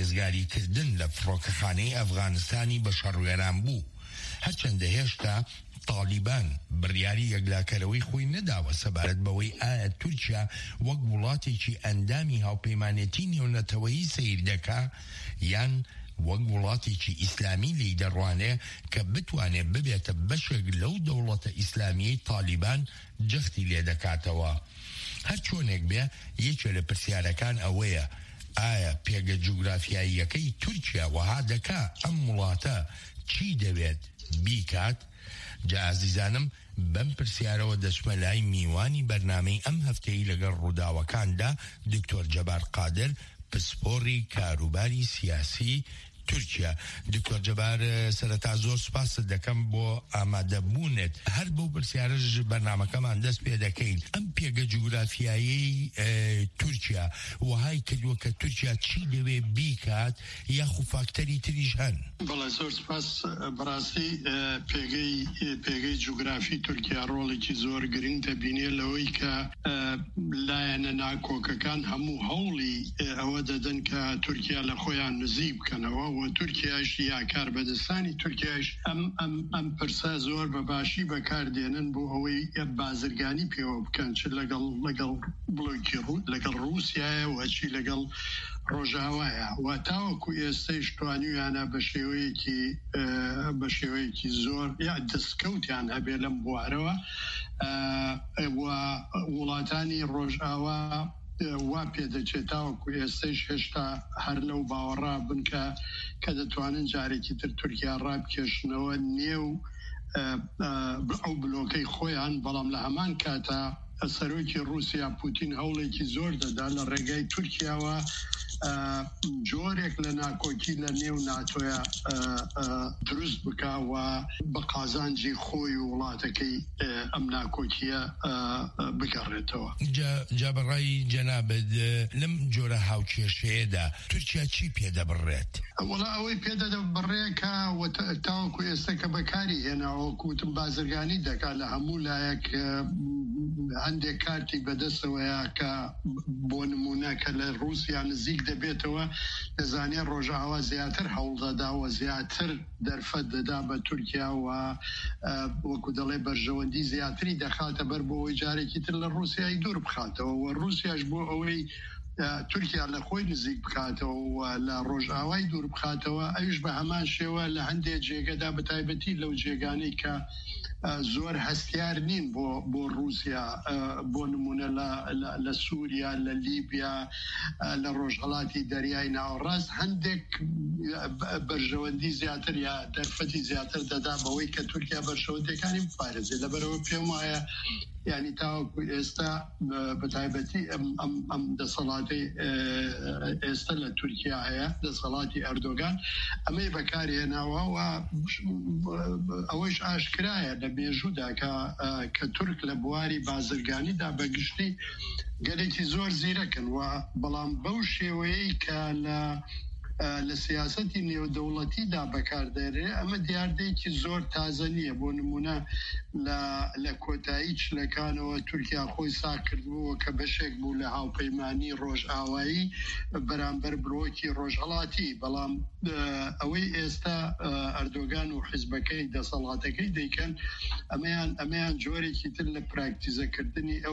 پارێزگاریکردن لە فڕۆکەخانەی ئەفغانستانی بە شەڕوێران بوو. هەرچەندە هێشتا طالیبان بڕیاری یەکلاکەرەوەی خۆی نەداوە سەبارەت بەوەی ئایا تورکیا وەک وڵاتێکی ئەندامی هاوپەیمانێتی نێونەتەوەیی سەیر دەکا یان وەک وڵاتێکی ئیسلامی لی دەڕوانێ کە بتوانێت ببێتە بەشێک لەو دەوڵەتە ئیسلامیەی طالیبان جەختی لێ دەکاتەوە. هەر چۆنێک بێ یەکێ لە پرسیارەکان ئەوەیە ئایا پێگە جوگرافیاییەکەی تورکیا وەها دەکا ئەم وڵاتە چی دەوێت بیکات؟ جا ئازیزانم بەم پرسیارەوە دەچمە لای میوانی بەرنامەی ئەم هەفتەی لەگەڵ ڕووداوەکاندا دکتۆر جەبار قادر پسپۆڕی کاروباری سیاسی تورکیا. دکتۆر جەبار سەرەتا زۆر سوپاست دەکەم بۆ ئامادەبوونت هەر بەو پرسیارەش بەرنامەکەمان دەست پێ دەکەین. ئەم پێگە جوگرافیایی تورکیا وهای کردووە کە تورکیا چی دەوێ بیکات یاخو فاکتەری تریش هەن؟ بەڵێ زۆر سپاس. بەڕاستی پێگەی پێگەی جوگرافی تورکیا ڕۆڵێکی زۆر گرنگ دەبینێ لەوەی کە لایەنە ناکۆکەکان هەموو هەوڵی ئەوە دەدەن کە تورکیا لە خۆیان نزیک بکەنەوە و تورکیاش یا کاربەدەستانی تورکیاش ئەم ئەم ئەم پرسە زۆر بە باشی بەکاردێنن بۆ ئەوەی بازرگانی پێوە بکەن چ لەگەڵ لەگەڵ بڵۆکی لەگەڵ رووسایە و چی لەگەڵ ڕۆژاوایە و تاوەکو ئێستەیش توانیویانە بە شێوەیەکی بە شێوەیەکی زۆر یا دەستکەوتیان هەبێ لەم بوارەوە و وڵاتانی ڕۆژئاوا وا پێدەچێتاوەکو ئێستەیش هێشتا هەر لەو باوەڕا بن کە کە دەتوانن جارێکی تر تورکیا ڕابکێشنەوە نێو ئەو بلۆکەی خۆیان، بەڵام لە هەمان کاتە سەرۆکی رووسیا پوتین هەوڵێکی زۆر دەدا لە ڕێگای تورکیاوە جۆرێک لە ناکۆکی لە نێو ناتۆیە دروست بکاوە بە قازانجی خۆی و وڵاتەکەی ئەم ناکۆکیە بگەڕێتەوە. جا بەڕای جەنابەت لەم جۆرە هاوکێشەیەدا تورکیا چی پێدەبڕێت؟ وەڵا ئەوەی پێدەبڕێ کە تاوەکو ئێستا کە بەکاری هێناوە کوتم بازرگانی دەکات لە هەموو لایەک هەندێک کارتی بەدەستەوەیە کە بۆ نمونە کە لە رووسیا نزیک دەبێتەوە دەزانێت ڕۆژئاوا زیاتر هەوڵ دەداوە زیاتر دەرفەت دەدا بە تورکیا و وەکو دەڵێ بەرژەوەندی زیاتری دەخاتە بەر بۆ ئەوەی جارێکی تر لە رووسیای دوور بخاتەوە و رووسیاش بۆ ئەوەی تورکیا لە خۆی نزیک بکاتەوە و لە ڕۆژئاوای دوور بخاتەوە ئەویش بە هەمان شێوە لە هەندێک جێگەدا بەتایبەتی لەو جێگانەی کە زۆر هەستیار نین بۆ بۆ رووسیا بۆ نمونە لە سووریا، لە لیبیا، لە ڕۆژهەڵاتی دەریای ناوەڕاست هەندێک بەرژەوەندی زیاتر یا دەرفەتی زیاتر دەدا بەوەی کە تورکیا بەرژەوەندەکانی بپارێزێت. لەبەرەوە پێم وایە یعنی تاوەکو ئێستا بەتایبەتی ئەم دەسەڵاتی ئێستا لە تورکیا هەیە دەسەڵاتی ئەردۆگان ئەمەی بەکارهێناوە و ئەوەش ئاشکرایە لە مێژوودا کە تورک لە بواری بازرگانیدا بەگشتی گەلێکی زۆر زیرەکن و بەڵام بەو شێوەیەی کە لە لە سیاسەتی نێودەوڵەتیدا بەکاردێنێ ئەمە دیاردەیەکی زۆر تازە نییە. بۆ نمونە لە کۆتایی چلەکانەوە تورکیا خۆی سا کردبووە کە بەشێک بوو لە هاوپەیمانی ڕۆژئاوایی بەرامبەر بڵۆکی ڕۆژهەڵاتی، بەڵام ئەوەی ئێستا ئەردۆگان و حیزبەکەی دەسەڵاتەکەی دەیکەن ئەمەیان ئەمەیان جۆرێکی تر لە پراکتیزەکردنی ئەو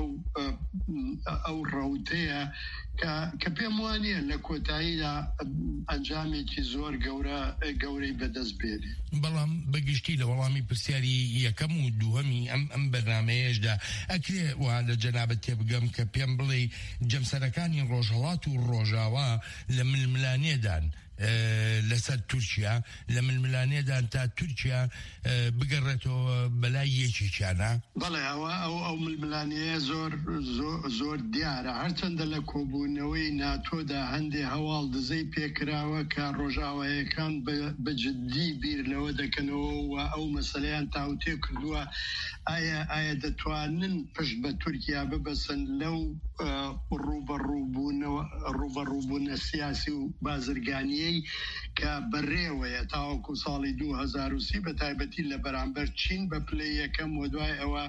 ئەو ڕەوتەیە کە پێم وانە لە کۆتاییدا ئەنجامێکی زۆر گەورە گەورەی بەدەست بێنێ. بەڵام بەگشتی لە وەڵامی پرسیاری یەکەم و دووهەمی ئەم ئەم بەرنامەیەشدا ئەکرێ وا لە جەنابەت تێبگەم کە پێم بڵێ جەمسەرەکانی ڕۆژهەڵات و ڕۆژاوا لە ململانێدان لەسەر تورکیا لە ململانێدان تا تورکیا بگەڕێتەوە بەلای یەکێکیانە؟ بەڵێ ئەوە ئەو ئەو ململانەیە زۆر زۆر دیارە، هەرچەندە لە کۆبوونەوەی ناتۆدا هەندێ هەواڵ دزەی پێکراوە کە ڕۆژاوایەکان بەجددی بیر لەوە دەکەنەوە و ئەو مەسەلەیان تاوتێ کردووە ئایا ئایا دەتوانن پشت بە تورکیا ببەسن لەو ڕوبەڕووبوونەوە ڕوبەڕووبوونە سیاسی و بازرگانیە کە بەڕێوەیە تاوەکو ساڵی دوو هەزار و سی بە تایبەتی لە بەرامبەر چین بە پلەی یەکەم و دوای ئەوە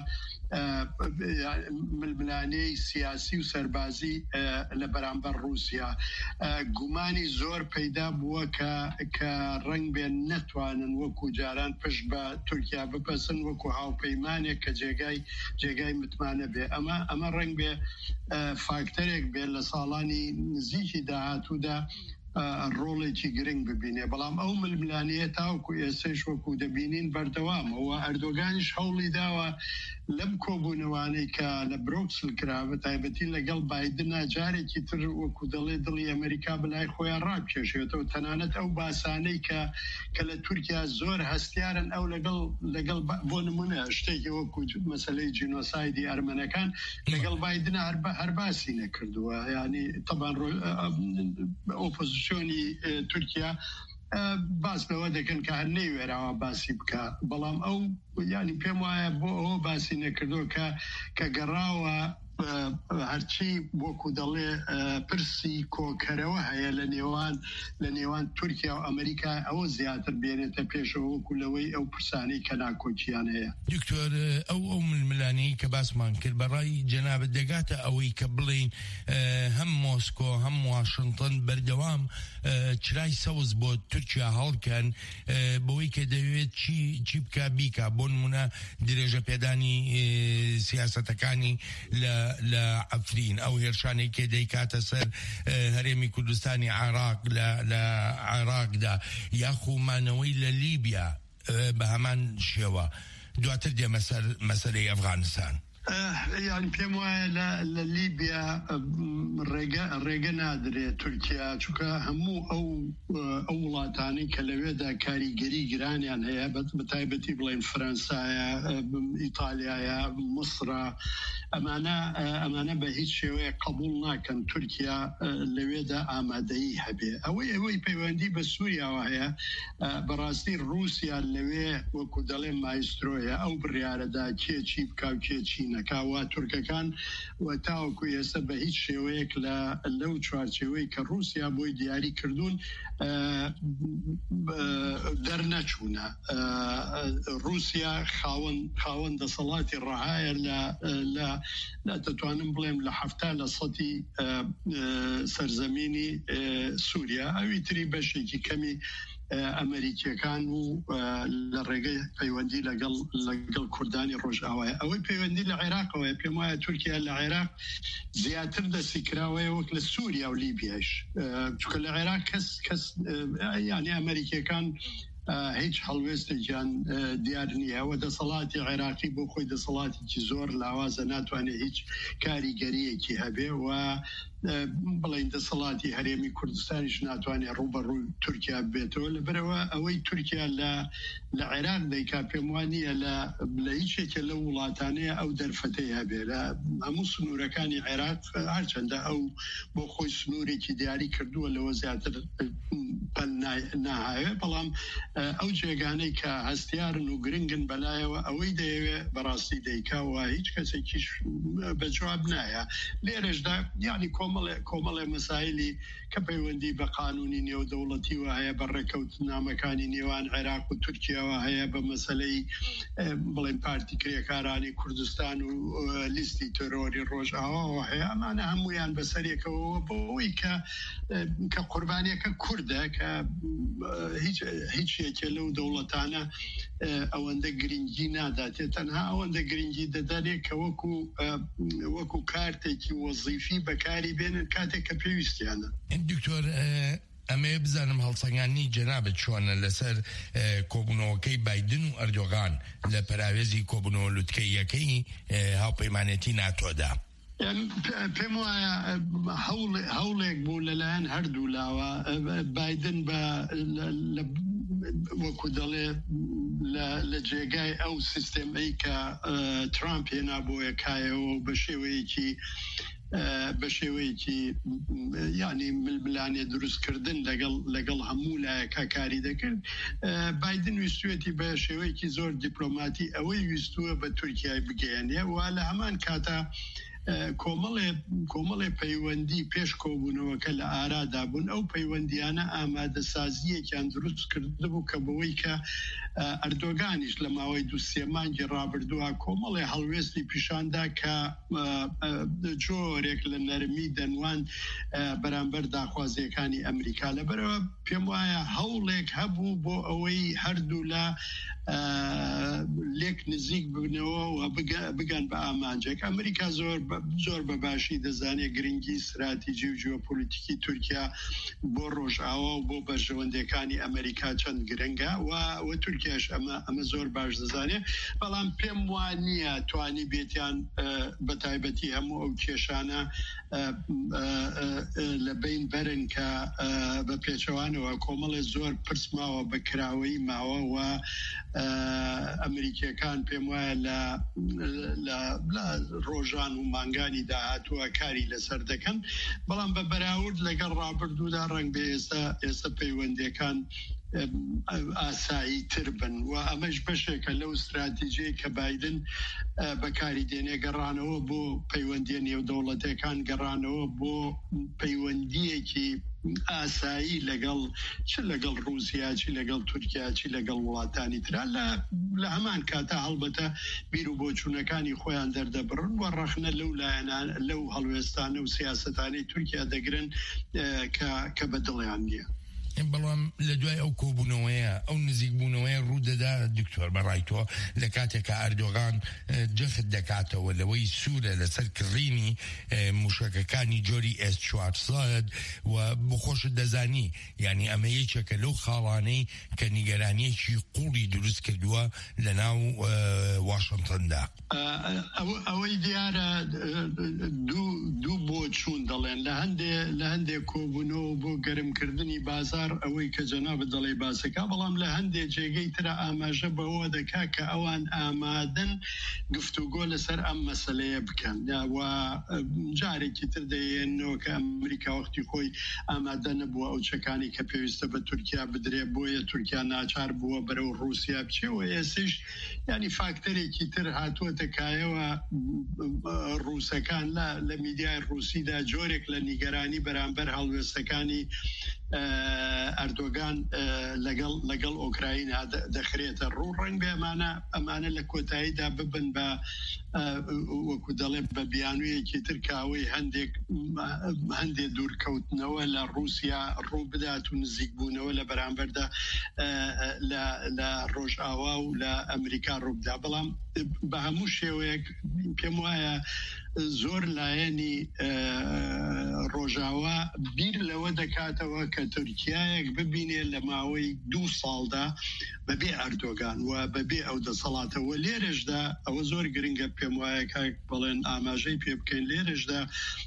ململانەی سیاسی و سەربازی لە بەرامبەر رووسیا گومانی زۆر پەیدا بووە کە ڕەنگ بێن نەتوانن وەکو جاران پشت بە تورکیا بپەسن وەکو هاوپەیمانێک کە جێگای جێگای متمانە بێ ئەمە ئەمە ڕەنگ بێ فاکتەرێک بێت لە ساڵانی نزیکی داهاتوودا ڕۆڵێکی گرنگ ببینێ بەڵام ئەو ململانەیە تاوەکو ئێسەش وەکو دەبینین بەردەوامەوە ئەردۆگانیش هەوڵی داوە لەم کۆبوونەوانەی کە لە برۆکسل کرا بە تایبەتی لەگەڵ بایدنە جارێکی تر وەکو دەڵێ دڵی ئەمریکا بلای خۆیان ڕابکێشێتەوە تەنانەت ئەو باسانەی کە کە لە تورکیا زۆر هەستیارن ئەو لەگەڵ لەگەڵ بۆ نمونە شتێکی وەکو مەسەلەی جینۆسایدی ئەرمەنەکان لەگەڵ بایدنە هەر باسی نەکردووە یعنی تەبان ئۆپۆزیسیۆنی تورکیا باس بەوە دەکەن کە هەر نەیوێراوە باسی بکە بەڵام ئەو ینی پێم وایە بۆ ئەوە باسی نەکردو کە کە گەڕاوە هەرچی وەکو دەڵێ پرسی کۆکەرەوە هەیە لە نێوان لە نێوان تورکیا و ئەمریکا ئەوە زیاتر بێنێتە پێشەوە وەکو لەوەی ئەو پرسانەی کە ناکۆکیان هەیە. دکتۆر ئەو ئەو ململانەی کە باسمان کرد بەڕای جەنابەت دەگاتە ئەوەی کە بڵین هەم مۆسکۆ هەم واشنگتن بەردەوام چرای سەوز بۆ تورکیا هەڵکەن بەوەی کە دەوێت چی چی بکە بیکە بۆ نمونە درێژە پێدانی سیاسەتەکانی لە لە عەفرین ئەو هێرشانەی کە دەیکاتە سەر هەرێمی کوردستانی عێراق لە عێراقدا یاخومانەوەی لە لیبیا بە هەمان شێوە دواتر دێمە سەر مەسەلەی ئەفغانستان. یعنی پێم وایە لە لیبیا ڕێگە نادرێت تورکیا چونکە هەموو ئەو ئەو وڵاتانی کە لەوێدا کاریگەری گرانیان هەیە بە تایبەتی بڵێن فەرەنسایە ئیتالیایە مسرە ئەمانە ئەمانە بە هیچ شێوەیە قبول ناکەن تورکیا لەوێدا ئامادەیی هەبێ ئەوەی ئەوەی پەیوەندی بە سووریاوە هەیە بەڕاستی رووسیا لەوێ وەکو دەڵێ مایسترۆیە ئەو بڕیارەدا کێ چی بکاو کێ چی نەکاوە تورکەکان و تاوەکو ئێستا بە هیچ شێوەیەک لە لەو چوارچێوەی کە رووسیا بۆی دیاری کردوون دەرنەچوونە. رووسیا خاوەن دەسەڵاتی ڕەهایە لە دەتوانم بڵێم لە حەفتا لە سەتی سەرزەمینی سووریا ئەوی تری بەشێکی کەمی ئەمریکیەکان و لە ڕێگەی پەیوەندی لەگەڵ لەگەڵ کوردانی ڕۆژئاوایە ئەوەی پەیوەندی لە عێراقەوەیە پێم وایە تورکیا لە عێراق زیاتر دەستی کراوەیە وەک لە سووریا و لیبیاش چونکە لە عێراق کەس کەس یعنی ئەمریکیەکان هیچ هەڵوێستێکیان دیار نییە و دەسەڵاتی عێراقی بۆ خۆی دەسەڵاتێکی زۆر لاوازە ناتوانێت هیچ کاریگەریەکی هەبێ و بڵین دەسەڵاتی هەرێمی کوردستانیش ناتوانێت ڕوبەڕووی تورکیا بێتەوە لەبەرەوە ئەوەی تورکیا لە لە عێراق دەیکا پێم وانییە لە هیچێکە لە وڵاتانەیە ئەو دەرفەتەی هەبێ لە هەموو سنوورەکانی عێراق هەرچەندە ئەو بۆ خۆی سنوورێکی دیاری کردووە لەوە زیاتر پەل ناهاوێ بەڵام ئەو جێگانەی کە هەستیارن و گرنگن بەلایەوە ئەوەی دەیەوێ بەڕاستی دەیکاوە هیچ کەسێکیش بەجواب نایە لێرەشدا یعنی کۆمەڵێ مەسایلی کە پەیوەندی بە قانونی نێودەوڵەتیوە هەیە بە ڕێکەوتنامەکانی نێوان عێراق و تورکیاوە هەیە بە مەسەلەی بڵێن پارتی کرێکارانی کوردستان و لیستی تۆرۆری ڕۆژئاواوە هەیە ئەمانە هەمویان بەسەرێکەوە بۆەوەی کە کە قوربانیەکە کووردە کە هیچ یەکێ لەو دەوڵەتانە ئەوەندە گرنگی ناداتێ تەنها ئەوەندە گرنگی دەدارێت کە وەکو وەکو کارتێکی وەزیفی بەکاری بێنن کاتێک کە پێویستیانە. دکتۆر ئەمێ بزانم هەڵسەنگانی جەنابەت چۆنە لەسەر کۆبوونەوەکەی بایدن و ئەردۆغان لە پەراوێزی کۆبوونەوە لوتکەیەکەی هاوپەیمانێتی ناتۆدا. پێم وایە هەوڵێک بوو لەلایەن هەردوو لاوە بایدن بە وەکو دەڵێ لە جێگای ئەو سیستەمەی کە ترامپ هێنا بۆ یەکایەوە بە شێوەیەکی بە شێوەیەکی ینی ململانێ دروستکردن لەگەڵ لەگەڵ هەموو لایەکە کاری دەکرد بایدن ویستوێتی بە شێوەیەکی زۆر دیپلۆماتی ئەوەی ویستووە بە تورکیای بگەێنێ و لە هەمان کاتە کۆمەڵێ کۆمەڵێ پەیوەندی پێش کۆبوونەوەکە لە ئارادا بوون ئەو پەیوەندیانە ئامادە سازیەکیان دروست کردبوو کە بەوەی کە ئەردۆگانیش لە ماوەی دو سێ مانگی ڕابردووە کۆمەڵێ هەڵوێستی پیشاندا کە جۆرێک لە نەرمی دەنوان بەرامبەر داخوازیەکانی ئەمریکا لەبەرەوە پێم وایە هەوڵێک هەبوو بۆ ئەوەی هەردوو لە لێک نزیک ببنەوە و بگەن بە ئامانجێک ئەمریکا زۆر زۆر بەباشی دەزانێت گرنگی استراتیژی و جیۆپۆلیتیکی تورکیا بۆ ڕۆژئاوا و بۆ بەرژەوەندەکانی ئەمریکا چەند گرنگە و تورکیاش ئەمە ئەمە زۆر باش دەزانێت بەڵام پێم وانییە توانی بێتیان بە تایبەتی هەموو ئەو کێشانە لە بین بەرن کە بە پێچەوانەوە کۆمەڵێ زۆر پرسماوە بە کراوەی ماوە و ئەمریکیەکان پێم وایە لە ڕۆژان و مانگانی داهاتووە کاری لەسەر دەکەن بەڵام بە بەراورد لەگەڵ ڕابردوودا ڕەنگ بە ئێستا ئێستا پەیوەندیەکان ئاسایی تر بن و ئەمەش بەشێکە لەو استراتیژیە کە بایدن بەکاری دێنێ گەڕانەوە بۆ پەیوەندیە نێودەوڵەتەکان گەڕانەوە بۆ پەیوەندیەکی ئاسایی لەگەڵ چ لەگەڵ رووسیا چی لەگەڵ تورکیا چی لەگەڵ وڵاتانی ترا لە هەمان کاتە هەڵبەتە بیر و بۆچوونەکانی خۆیان دەردەبڕن و ڕەخنە لەو لایەنان لەو هەڵوێستانە و سیاسەتانی تورکیا دەگرن کە بەدڵیان نییە. بەڵام لە دوای ئەو کۆبوونەوەیە ئەو نزیکبوونەوەی ڕوودەدا دکتۆر بەڕایتەوە لە کاتێکە ئەردۆغان جەخت دەکاتەوە لەوەی سوورە لەسەر کڕینی موشکەکانی جۆری ئێس چوارسەد و بخۆشت دەزانی یعنی ئەمە یەکێکە لەو خاڵانەی کە نیگەرانیەکی قوڵی دروست کردووە لە ناو واشنگتندا. ئەوەی دیارە دوو بۆ چوون دەڵێن لە هەندێ لە هەندێک کۆبوونەوە بۆ گەرمکردنی بازار ئەوەی کە جەناب دەڵێ باسەکە بەڵام لە هەندێک جێگەی ترە ئاماژە بەوە دەکا کە ئەوان ئامادەن گفتوگۆ لەسەر ئەم مەسەلەیە بکەن و جارێکی تر دەیێنەوە کە ئەمریکا وەختی خۆی ئامادە نەبووە ئەو چەکانی کە پێویستە بە تورکیا بدرێ بۆیە تورکیا ناچار بووە بەرەو رووسیا بچێەوە ئێسش ینی فاکتەرێکی تر هاتووەتەکایەوە ڕووسەکان لە میدیای ڕووسیدا جۆرێک لە نیگەرانی بەرامبەر هەڵوێستەکانی ئەردۆگان لەگەڵ لەگەڵ ئۆکراین دەخرێتە ڕوو ڕەنگ بێ ئەمانە ئەمانە لە کۆتاییدا ببن بە وەکو دەڵێ بە بیانوویەکی تر کاوەی هەندێک هەندێک دوورکەوتنەوە لە رووسیا ڕوو بدات و نزیک بوونەوە لە بەرامبەردا لە ڕۆژئاوا و لە ئەمریکا ڕووبدا بەڵام بە هەموو شێوەیەک پێم وایە زۆر لایەنی ڕۆژاوا بیر لەوە دەکاتەوە کە تورکیایەک ببینێ لە ماوەی دوو ساڵدا بەبێ ئەردۆگان و بەبێ ئەو دەسەڵاتەوە لێرەشدا ئەوە زۆر گرنگە پێم وایە کە بڵێن ئاماژەی پێ بکەین لێرەشدا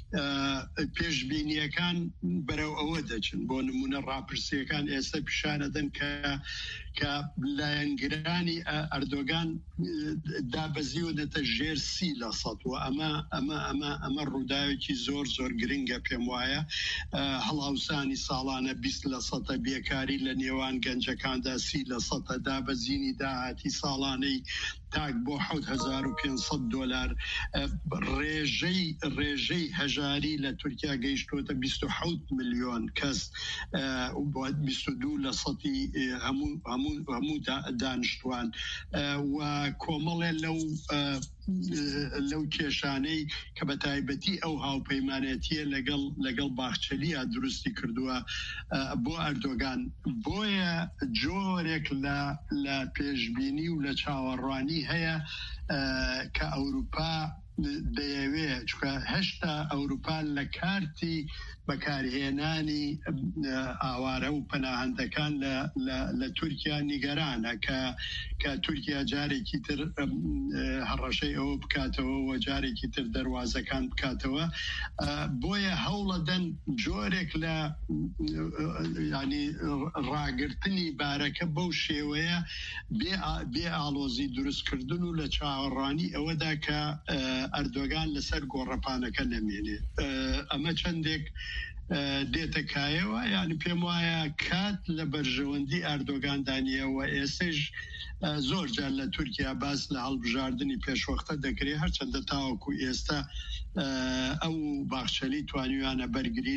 پێشبینیەکان بەرەو ئەوە دەچن بۆ نمونە ڕاپرسیەکان ئێستا پیشانەدەن کە کە لایەنگرانی ئەردۆگان دابەزیوە دەتە ژێر سی لە سەد و ئەمە ئەمە ئەمە ئەمە ڕووداوێکی زۆر زۆر گرنگە پێم وایە هەڵاوسانی ساڵانە بیست لە سەدە بێکاری لە نێوان گەنجەکاندا سی لە سەدە دابەزینی داهاتی ساڵانەی تاک بۆ حەوت هەزار و پێنج سەد دۆلار ڕێژەی ڕێژەی هەژاری لە تورکیا گەیشتوتە بیست و حەوت ملیۆن کەس بیست و دوو لە سەدی هەموو هەموو دانیشتوان و کۆمەڵێ لەو لەو کێشانەی کە بە تایبەتی ئەو هاوپەیمانەتیە لەگەڵ لەگەڵ باخچەلیە دروستی کردووە بۆ ئەردۆگان بۆیە جۆرێک لە پێشبینی و لە چاوەڕوانی هەیە کە ئەوروپا دەیەوێ چکە هەشتا ئەوروپا لە کارتی بەکارهێنانی ئاوارە و پەناهەندەکان لە تورکیا نیگەرانە کە تورکیا جارێکی تر هەڕەشەی ئەوە بکاتەوە و جارێکی تر دەواازەکان بکاتەوە بۆیە هەوڵەدەن جۆرێک لە ینی ڕاگررتنی بارەکە بەو شێوەیە بێ ئالۆزی دروستکردن و لە چاوەڕانی ئەوەدا کە ئەردۆگان لەسەر گۆڕەپانەکە نەمێنێ ئەمە چەندێک دێتە کایەوە یعنی پێم وایە کات لە بەرژەوەندی ئەردۆگان دانیەوە ئێستش زۆر جار لە تورکیا باس لە هەڵبژاردننی پێشوەختە دەکرێت هەرچەندە تاوەکو ئێستا ئەو باخچەلی توانیوانە بەرگری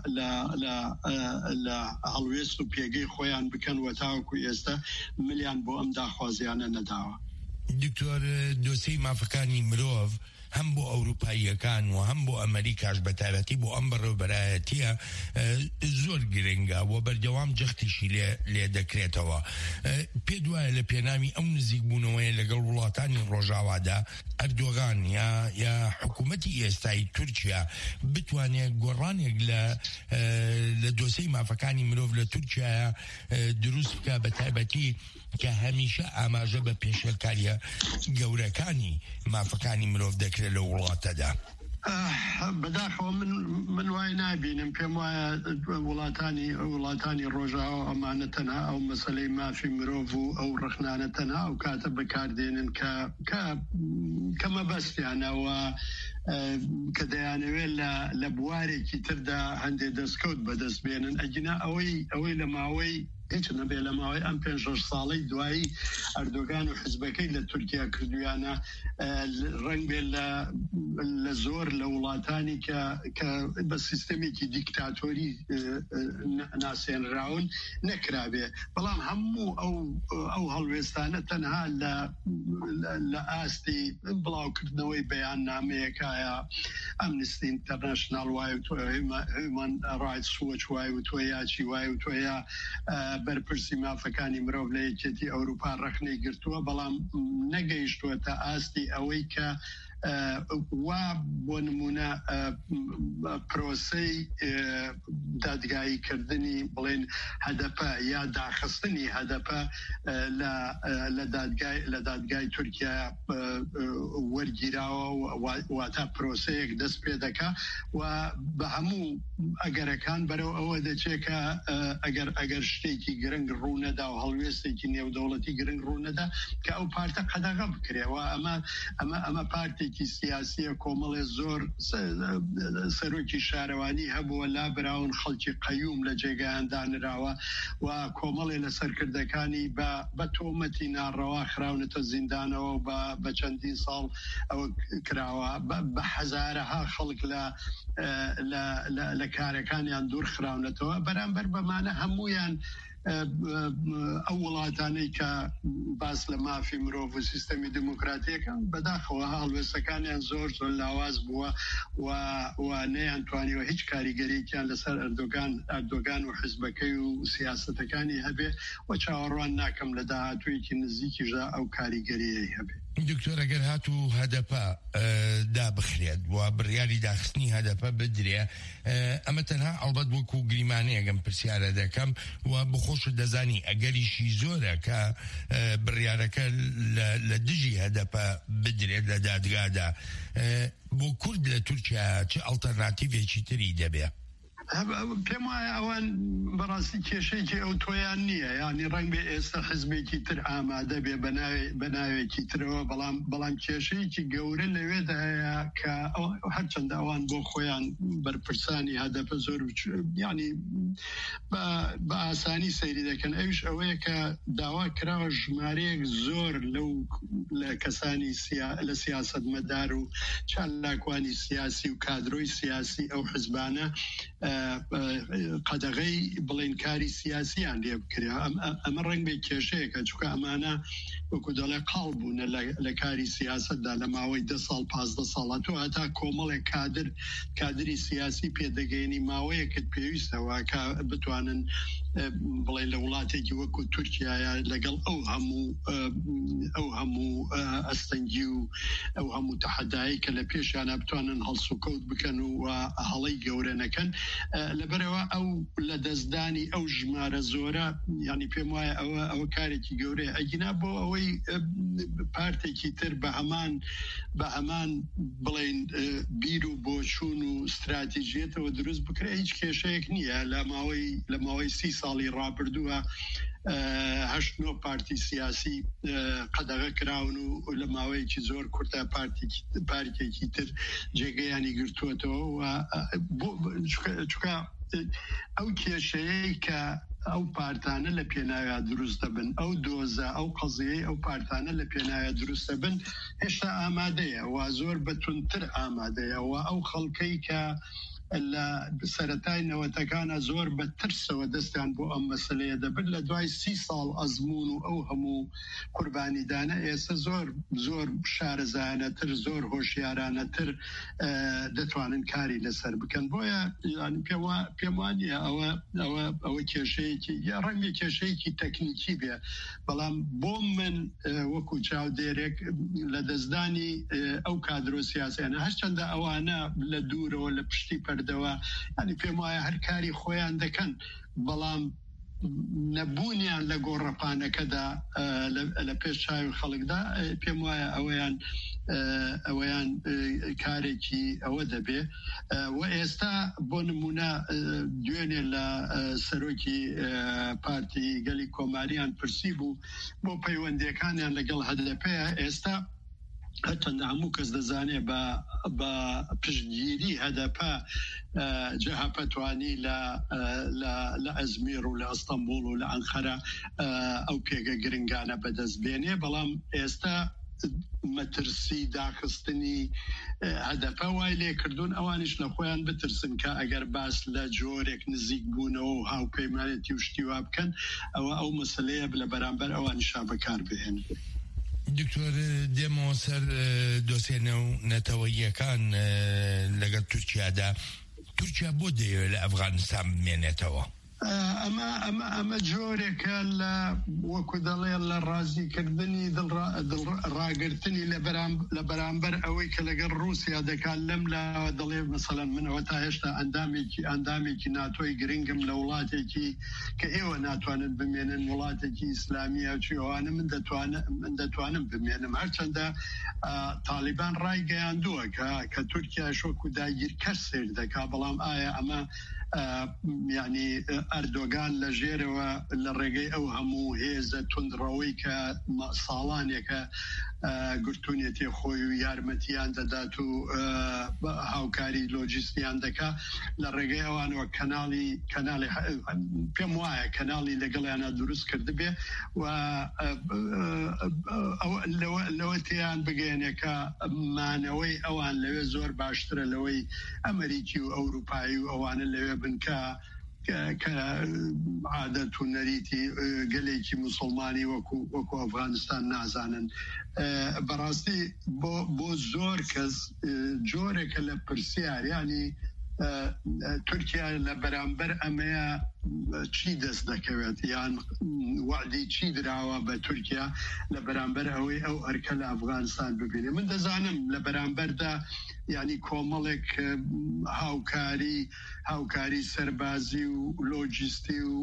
لە هەڵوێست و پێگەی خۆیان بکەن و تاوەکو ئێستا ملیان بۆ ئەم داخوازیانە نەداوە. دکتۆر دۆسەی مافەکانی مرۆڤ هەم بۆ ئەوروپاییەکان و هەم بۆ ئەمریکاش بەتابەتی بۆ ئەم بەڕێوەبەرایەتیە زۆر گرنگە و بەردەوام جەختیشی لێ دەکرێتەوە. پێ دوایە لە پێنامی ئەو نزیک بوونەوەی لەگەڵ وڵاتانی ڕۆژاوادا ئەردۆغان یا حکوومەتی ئێستایی تورکیا بتوانێت گۆڕانێک لە دۆسەی مافەکانی مرۆڤ لە تورکیایە دروست بکە بەتایبەتی کە هەمیشە ئاماژە بە پێشێلکاریە گەورەکانی مافەکانی مرۆڤ دەکرێت لە وڵاتەدا. بەداخەوە من من وای نابینم پێم وایە وڵاتانی وڵاتانی ڕۆژاوە ئەمانە تەنها ئەو مەسەلەی مافی مرۆڤ و ئەو ڕخنانە تەنها ئەو کاتە بەکاردێنن کە مەبەستیانەوە کە دەیانەوێت لە بوارێکی تردا هەندێک دەستکەوت بەدەست بێنن ئەگینا ئەوەی ئەوەی لە ماوەی هیچ نەبێ لە ماوەی ئەم پێنج شەش ساڵەی دوایی ئەردۆگان و حزبەکەی لە تورکیا کردویانە ڕەنگ بێ لە زۆر لە وڵاتانی کە بە سیستەمێکی دیکتاتۆری ناسێنراون نەکرابێ بەڵام هەموو ئەو هەڵوێستانە تەنها لە ئاستی بڵاوکردنەوەی بەیان نامەیەکایە ئەمنستی ئینتەرنەشناڵ وای و تۆ هیومن ڕایتس وۆچ وای و تۆ یاچی وای و تۆ یا بەرپرسی مافەکانی مرۆڤ لە یەکێتی ئەوروپا ڕەخنەی گرتووە بەڵام نەگەیشتووەتە ئاستی ئەوەی کە وا بۆ نمونە پرۆسەی دادگاییکردنی بڵێن هەدەپە یا داخستنی هەدەپە لە دادگای تورکیا وەرگیراوە واتە پرۆسەیەک دەست پێ دەکا و بە هەموو ئەگەرەکان بەرەو ئەوە دەچێکە ئەگەر ئەگەر شتێکی گرنگ ڕوونەدا و هەڵوێستێکی نێودەوڵەتی گرنگ ڕوونەدا کە ئەو پارتە قەدەغە بکرێەوە ئەمە ئەمە ئەمە پارتی سیاسیە کۆمەڵێ زۆر سەرۆکی شارەوانی هەبووە لابراون خەڵکی قەیوم لە جێگایان دانراوە و کۆمەڵێ لە سەرکردەکانی بە تۆمەتی ناڕەوا خراونەتە زیندانەوە بە چەندین ساڵ ئەوە کراوە بە حەزارەها خەڵک لە کارەکانیان دوور خراونەتەوە بەرامبەر بەمانە هەمویان ئەو وڵاتانەی کە باس لە مافی مرۆڤ و سیستەمی دموکراتیەکان بەداخەوە هەڵوێستەکانیان زۆر زۆر لاواز بووە و نەیان توانیوە هیچ کاریگەریەکیان لەسەر ئەردۆگان ئەردۆگان و حزبەکەی و سیاسەتەکانی هەبێ و چاوەڕوان ناکەم لە داهاتوویەکی نزیکیشدا ئەو کاریگەریەی هەبێ. دکتۆر ئەگەر هاتوو هەدەپە دابخرێت و بڕیاری داخستنی هەدەپە بدرێ ئەمە تەنها ئەڵبەت وەکو گریمانەیەگەم پرسیارە دەکەم و بخۆش دەزانی ئەگەریشی زۆرە کە بڕیارەکە لە دژی هەدەپە بدرێت لە دادگادا بۆ کورد لە تورکیا چه ئەڵتەرناتیڤێکی تری دەبێ؟ پێم وایە ئەوان بەڕاستی کێشەیەکی ئەو تۆیان نییە ینی ڕەنگ بێ ئێستا حزبێکی تر ئامادە بێ بە ناوێکی ترەوە بەڵام بەڵام کێشەیەکی گەورە لەوێدا هەیە کە هەرچەندە ئەوان بۆ خۆیان بەرپرسانی هەدەپە زۆر ینی بە ئاسانی سەیری دەکەن ئەوش ئەوەیە کە داوا کراوە ژمارەیەک زۆر لەو لە کەسانی لە سیاست مەدار و چالاکوانی سیاسی و کادرۆی سیاسی ئەو حزبانە قەدەغەی بڵێن کاری سیاسیان لێ بکرێ ئەمە ڕەنگ بێ کێشەیەکە چونکە ئەمانە وەکو دەڵێ قاڵ بوونە لە کاری سیاستدا لە ماوەی دە ساڵ پازدە ساڵات و هەتا کۆمەڵێک کادر کادری سیاسی پێدەگەێنی ماوەیەکت پێویستەوە کە بتوانن بڵێ لە وڵاتێکی وەکو تورکیایە لەگەڵ ئەو هەموو ئەو هەموو ئەستەنگی و ئەو هەموو تەحەدایی کە لە پێشیانە بتوانن هەڵسوکەوت بکەن و هەڵەی گەورە نەکەن لەبەرەوە ئەو لە دەستدانی ئەو ژمارە زۆرە ینی پێم وایە ئەوە ئەوە کارێکی گەورەیە ئەگینا بۆ ئەوەی پارتێکی تر بە هەمان بە هەمان بڵێن بیر و بۆچوون و استراتیژیەتەوە دروست بکرێ هیچ کێشەیەک نییە لە ماوەی لە ماوەی سی ساڵی ڕابردووە هەشت نۆ پارتی سیاسی قەدەغە کراون و لە ماوەیەکی زۆر کورتە پارتێکی تر جێگەیانی گرتووەتەوە و چونکە ئەو کێشەیە کە ئەو پارتانە لە پێناوی دروست دەبن، ئەو دۆزە ئەو قەزیەی ئەو پارتانە لە پێناوی دروست دەبن هێشتا ئامادەیە و زۆر بەتونتر ئامادەیە و ئەو خەڵکەی کە لە سەرەتای نەوەتەکانە زۆر بە ترسەوە دەستیان بۆ ئەم مەسەلەیە دەبن لە دوای سی ساڵ ئەزمون و ئەو هەموو قوربانیدانە ئێستا زۆر زۆر شارەزایانەتر زۆر هۆشیارانەتر دەتوانن کاری لەسەر بکەن. بۆیە پێم وانە ئەوە ئەوە ئەوە کێشەیەکی یا ڕەنگە کێشەیەکی تەکنیکی بێ، بەڵام بۆ من وەکو چاودێرێک لە دەستدانی ئەو کادرۆ سیاسیانە هەرچەندە ئەوانە لە دوورەوە لە پشتی پەردەوە ینی پێم وایە هەر کاری خۆیان دەکەن، بەڵام نەبوونیان لە گۆڕەپانەکەدا لە پێش چاوی خەڵکدا پێم وایە ئەوەیان ئەوەیان کارێکی ئەوە دەبێ. و ئێستا بۆ نمونە دوێنێ لە سەرۆکی پارتی گەلی کۆماریان پرسی بوو بۆ پەیوەندیەکانیان لەگەڵ هەدەپەیە. ئێستا هەرچەندە هەموو کەس دەزانێ بە پشتگیری هەدەپە جەهاپەتوانی لە ئەزمیر و لە ئەستەمبول و لە ئەنقەرە ئەو پێگە گرنگانە بەدەست بێنێ، بەڵام ئێستا مەترسی داخستنی هەدەپە وای لێکردوون ئەوانش لە خۆیان بترسن کە ئەگەر باس لە جۆرێک نزیک بوونەوە و هاوپەیمانێتی وشتیوا بکەن ئەوە ئەو مەسەلەیە لە بەرامبەر ئەوانیشا بەکار بهێن. دکتۆر دێمەوە سەر دۆسێنە و نەتەوەییەکان لەگەڵ تورکیادا، تورکیا بۆ دەیەوێت لە ئەفغانستان بمێنێتەوە؟ ئەمە ئەمە ئەمە جۆرێکە لە وەکو دەڵێ لە ڕازیکردنی ڕاگررتنی لە بەرامبەر ئەوەی کە لەگەڵ رووسیا دەکات لەم لا دەڵێ مەسەڵەن منەوە تا هێشتا ئەندامێکی ئەندامێکی ناتۆی گرنگم لە وڵاتێکی کە ئێوە ناتوانن بمێنن وڵاتێکی ئیسلامیە چیوانە من دەتوانم من دەتوانم بمێنم، هەرچەندە تالیبان ڕایگەیاندووە کە تورکیا شۆک و داگیرکەر سێر دەکا، بەڵام ئایا ئەمە یعنی ئەردۆگان لە ژێرەوە لە ڕێگەی ئەو هەموو هێزە تونندڕەوەی کە ساڵانێکە گرتوونێتی خۆی و یارمەتیان دەدات و هاوکاری لۆجیستیان دەکا لە ڕێگەی ئەوانەوە کەناڵی کەناڵی پێم وایە کەناڵی لەگەڵیانە دروست کرد بێ و لەوە تیان بگەێنێکە مانەوەی ئەوان لەوێ زۆر باشترە لەوەی ئەمریکی و ئەوروپایی و ئەوانە لەوێ بنکە کە عادەت و نەریتی گەلێکی موسڵمانی وەکو وەکو ئەفغانستان نازانن. بەڕاستی بۆ زۆر کەس جۆرێکە لە پرسیاریانی تورکیا لە بەرامبەر ئەمەیە چی دەست دەکەوێت یان وعدی چی دراوە بە تورکیا لە بەرامبەر ئەوەی ئەو ئەرکە لە ئەفغانستان ببینێ. من دەزانم لە بەرامبەردا ینی کۆمەڵێک هاوکاری هاوکاری سەربازی و لۆجیستی و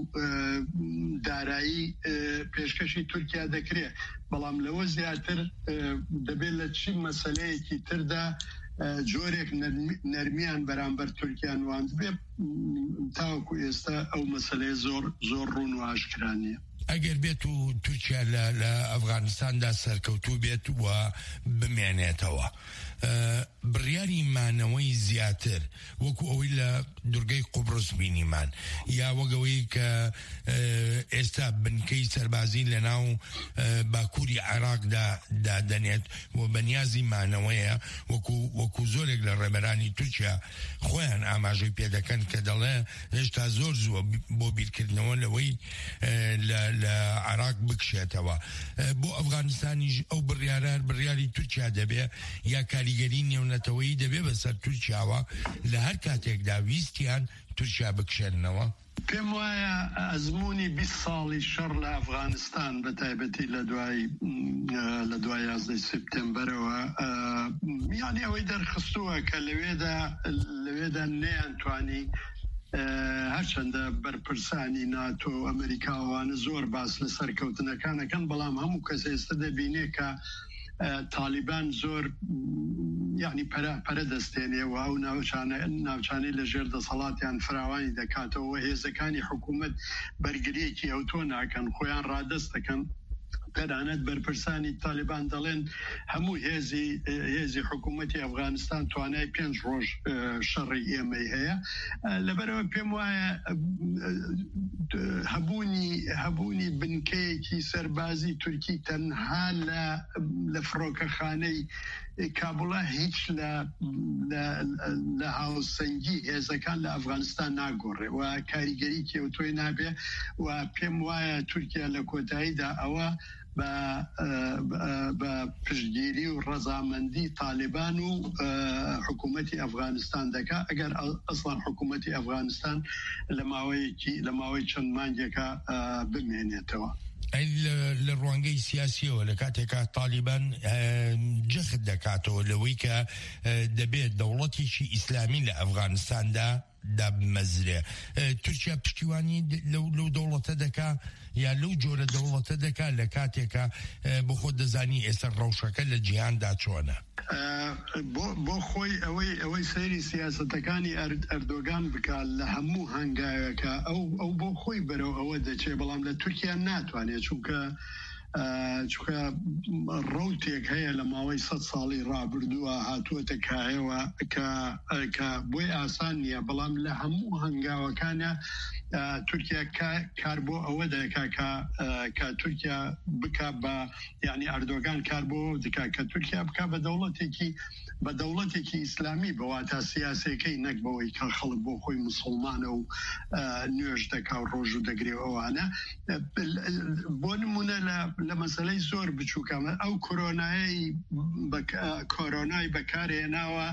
دارایی پێشکەشی تورکیا دەکرێت، بەڵام لەوە زیاتر دەبێت لە چی مەسەلەیەکی تردا جۆرێک نەرمیان بەرامبەر تورکیان واند بێ تاوەکو ئێستا ئەو مەسەلەیە زۆر زۆر ڕوون و ئاشکرانیە. ئەگەر بێت و تورکیا لە ئەفغانستاندا سەرکەوتوو بێت و بمێنێتەوە، بڕیاری مانەوەی زیاتر وەکو ئەوەی لە دورگەی قوبرس بینیمان یا وەگەوەی کە ئێستا بنکەی سەربازی لە ناو باکووری عێراقدا دادەنێت و بەنیازی مانەوەیە وەکو زۆرێک لە ڕێبەرانی تورکیا خۆیان ئاماژەی پێ دەکەن کە دەڵێ هێشتا زۆر زووە بۆ بیرکردنەوە لەوەی لە عێراق بکشێتەوە. بۆ ئەفغانستانیش ئەو بڕیارە بڕیاری تورکیا دەبێ یا کاریگەری نێونەتەوەی دەبێ بەسەر تورکیاوە لە هەر کاتێکدا ویستیان تورکیا بکشێنەوە؟ پێم وایە ئەزمموی بیست ساڵی شەڕ لە ئەفغانستان بە تایبەتی لە دوای لە دوای یازدەی سپتێمبەرەوە یانی ئەوەی دەرخستووە کە لەوێدا لەوێدا نەیانتوانی هەرچەندە بەرپرسانی ناتۆ و ئەمریکاوانە زۆر باس لە سەرکەوتنەکانەکەن، بەڵام هەموو کەس ئێستا دەبینێ کە تالیبان زۆر یعنی پەرە دەستێنێ و ئەو ناوچانەی لە ژێر دەسەڵاتیان فراوانی دەکاتەوە هێزەکانی حکوومەت بەرگریەکی ئەو تۆ ناکەن، خۆیان ڕادەست دەکەن تەنانەت بەرپرسانی تالیبان دەڵێن هەموو هێزی هێزی حکوومەتی ئەفغانستان توانای پێنج ڕۆژ شەڕی ئێمەی هەیە لەبەرەوە پێم وایە هەبوونی هەبوونی بنکەیەکی سەربازی تورکی تەنها لە فڕۆکەخانەی کابوڵا هیچ لە هاوسەنگی هێزەکان لە ئەفغانستان ناگۆڕێ و کاریگەری کێوتۆی نابێ و پێم وایە تورکیا لە کۆتاییدا ئەوە بە پشتگیری و ڕەزامەندی تالیبان و حکوومەتی ئەفغانستان دەکا ئەگەر ئەسڵان حکوومەتی ئەفغانستان لە ماوەیەکی لە ماوەی چەند مانگێکە بمێنێتەوە. لە ڕوانگەی سیاسیەوە لە کاتێکا تالیبان جەخت دەکاتەوە لەوەی کە دەبێت دەوڵەتێکی ئیسلامی لە ئەفغانستاندا دابمەزرێ تورکیا پشتیوانی لەو دەوڵەتە دەکا یا لەو جۆرە دەوڵەتە دەکا لە کاتێکا بۆ خۆ دەزانی ئێستا ڕەوشەکە لە جیهاندا چۆنە بۆ خۆی ئەوەی ئەوەی سەیری سیاسەتەکانی ئەردۆگان بکات لە هەموو هەنگاوێکە ئەو ئەو بۆ خۆی بەرەو ئەوە دەچێ بەڵام لە تورکیا ناتوانێت چونکە چونکە ڕوتێک هەیە لە ماوەی سەد ساڵی ڕابردووە هاتووەتە کایەوە کە بۆی ئاسان نییە بەڵام لە هەموو هەنگاوەکانە تورکیا کار بۆ ئەوە دەکا کە تورکیا بکە بە یعنی ئەردۆگان کار بۆ دکا کە تورکیا بکە بە دەوڵەتێکی بە دەوڵەتێکی ئیسلامی بەواتە سیاسەکەی نەک بەوەی کە خەڵک بۆ خۆی مسلمانە و نوێژ دەکا و ڕۆژ و دەگرێ ئەوانە بۆ نمونە لە مەسەلەی زۆر بچووکەمە ئەو کۆرۆنایی کۆرۆنای بەکارهێناوە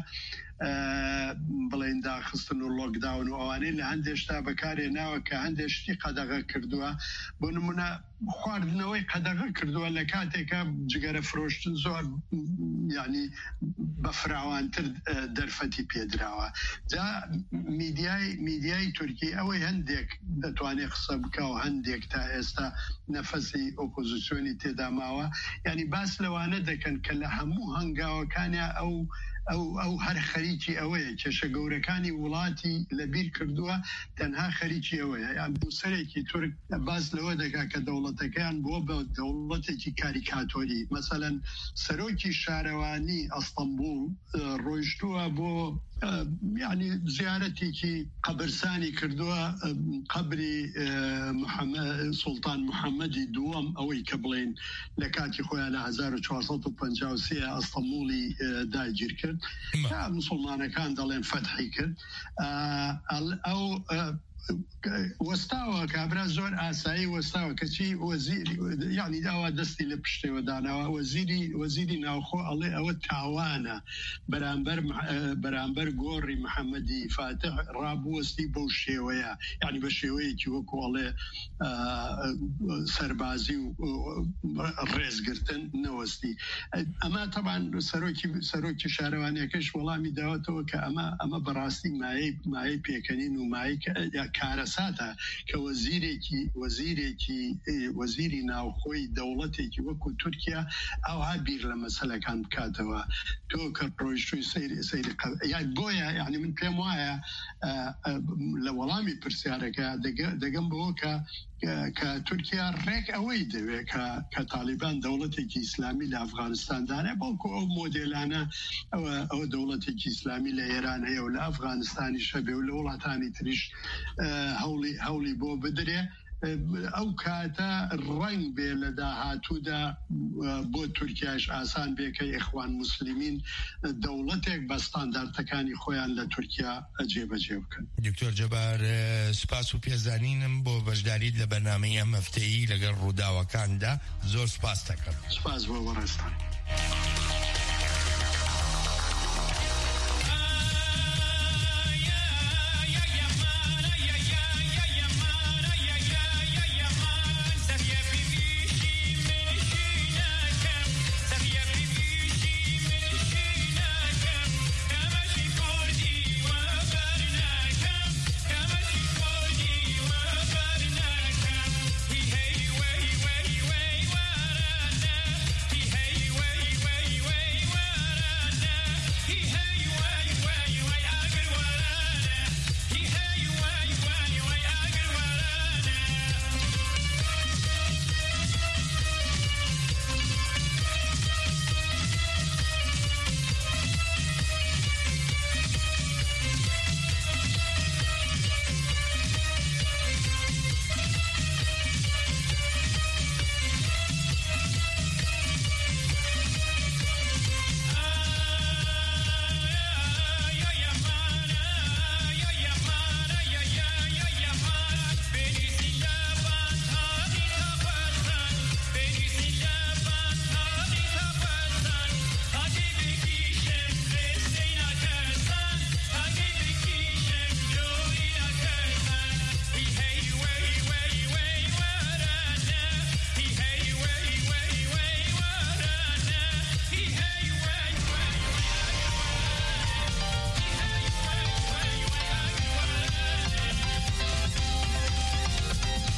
بڵێن داخستن و لۆکداون و ئەوانەی لە هەندێشتا بەکارهێناوە کە هەندێشتی قەدەغە کردووە بۆ نمونە خواردنەوەی قەدەغە کردووە لە کاتێکە جگەرە فرۆشتن زۆر یعنی بە فراوانتر دەرفەتی پێدراوە جا میدیای میدیای تورکی ئەوەی هەندێک دەتوانێت قسە بکە و هەندێک تا ئێستا نەفەسی ئۆپۆزیسیۆنی تێدا ماوە یعنی باس لەوانە دەکەن کە لە هەموو هەنگاوەکانە ئەو ئەو ئەو هەر خەریکی ئەوەیە کێشە گەورەکانی وڵاتی لەبیر کردووە تەنها خەریکی ئەوەیە یان دووسەرێکی تورک باس لەوە دەکا کە دەوڵەتەکان بۆ بە دەوڵەتێکی کاریکاتۆری مەسەلەن سەرۆکی شارەوانی ئەستەمبول ڕۆیشتووە بۆ یعنی زیارەتێکی قەبرسانی کردووە قەبری سوڵتان محەممەدی دووەم ئەوەی کە بڵێن لە کاتی خۆیان لە هەزار و چوارسەد و پەنجا و سێ ئەستەمبولی داگیر کرد تا مسلمانەکان دەڵێن فەتحی کرد ئەو وەستاوە کابرا زۆر ئاسایی وەستاوە کەچی وەزیری یعنی داوا دەستی لە پشتەوە داناوە وەزیری وەزیری ناوخۆ ئەڵێ ئەوە تاوانە بەرامبەر بەرامبەر گۆڕی محەممەدی فاتح ڕابوەستی بەو شێوەیە یعنی بە شێوەیەکی وەکو ئەڵێ سەربازی و ڕێزگرتن نەوەستی ئەمە تەبان سەرۆکی سەرۆکی شارەوانیەکەش وەڵامی داوەتەوە کە ئەمە ئەمە بەڕاستی مایەی مایەی پێکەنین و مای کارەساتە کە وەزیرێکی وەزیرێکی وەزیری ناوخۆی دەوڵەتێکی وەکو تورکیا ئەوها بیر لە مەسەلەکان بکاتەوە تۆ کە ڕۆیشتوی سەیری سەیری یان بۆیە یعنی من پێم وایە لە وەڵامی پرسیارەکە دەگەم بەوە کە کە تورکیا ڕێک ئەوەی دەوێت کە تالیبان دەوڵەتێکی ئیسلامی لە ئەفغانستاندانە بەڵکو ئەو مۆدێلانە ئەوە دەوڵەتێکی ئیسلامی لە ئێران هەیە و لە ئەفغانستانی شەبێ و لە وڵاتانی تریش هەوڵی بۆ بدرێ ئەو کاتە ڕنگ بێ لە داهاتوودا بۆ تورکیاش ئاسان بێکە ئیخوان موسلیمین دەوڵەتێک بە ستانداردەکانی خۆیان لە تورکیا جێبەجێ بکەن. دکتۆر جەبار سپاس و پێزانینم بۆ بەشداریت لە بەرنامەی ئەم هەفتەیی لەگەڵ ڕووداوەکاندا زۆر سپاس دەکەم. سپاس بۆ وەڕێستان.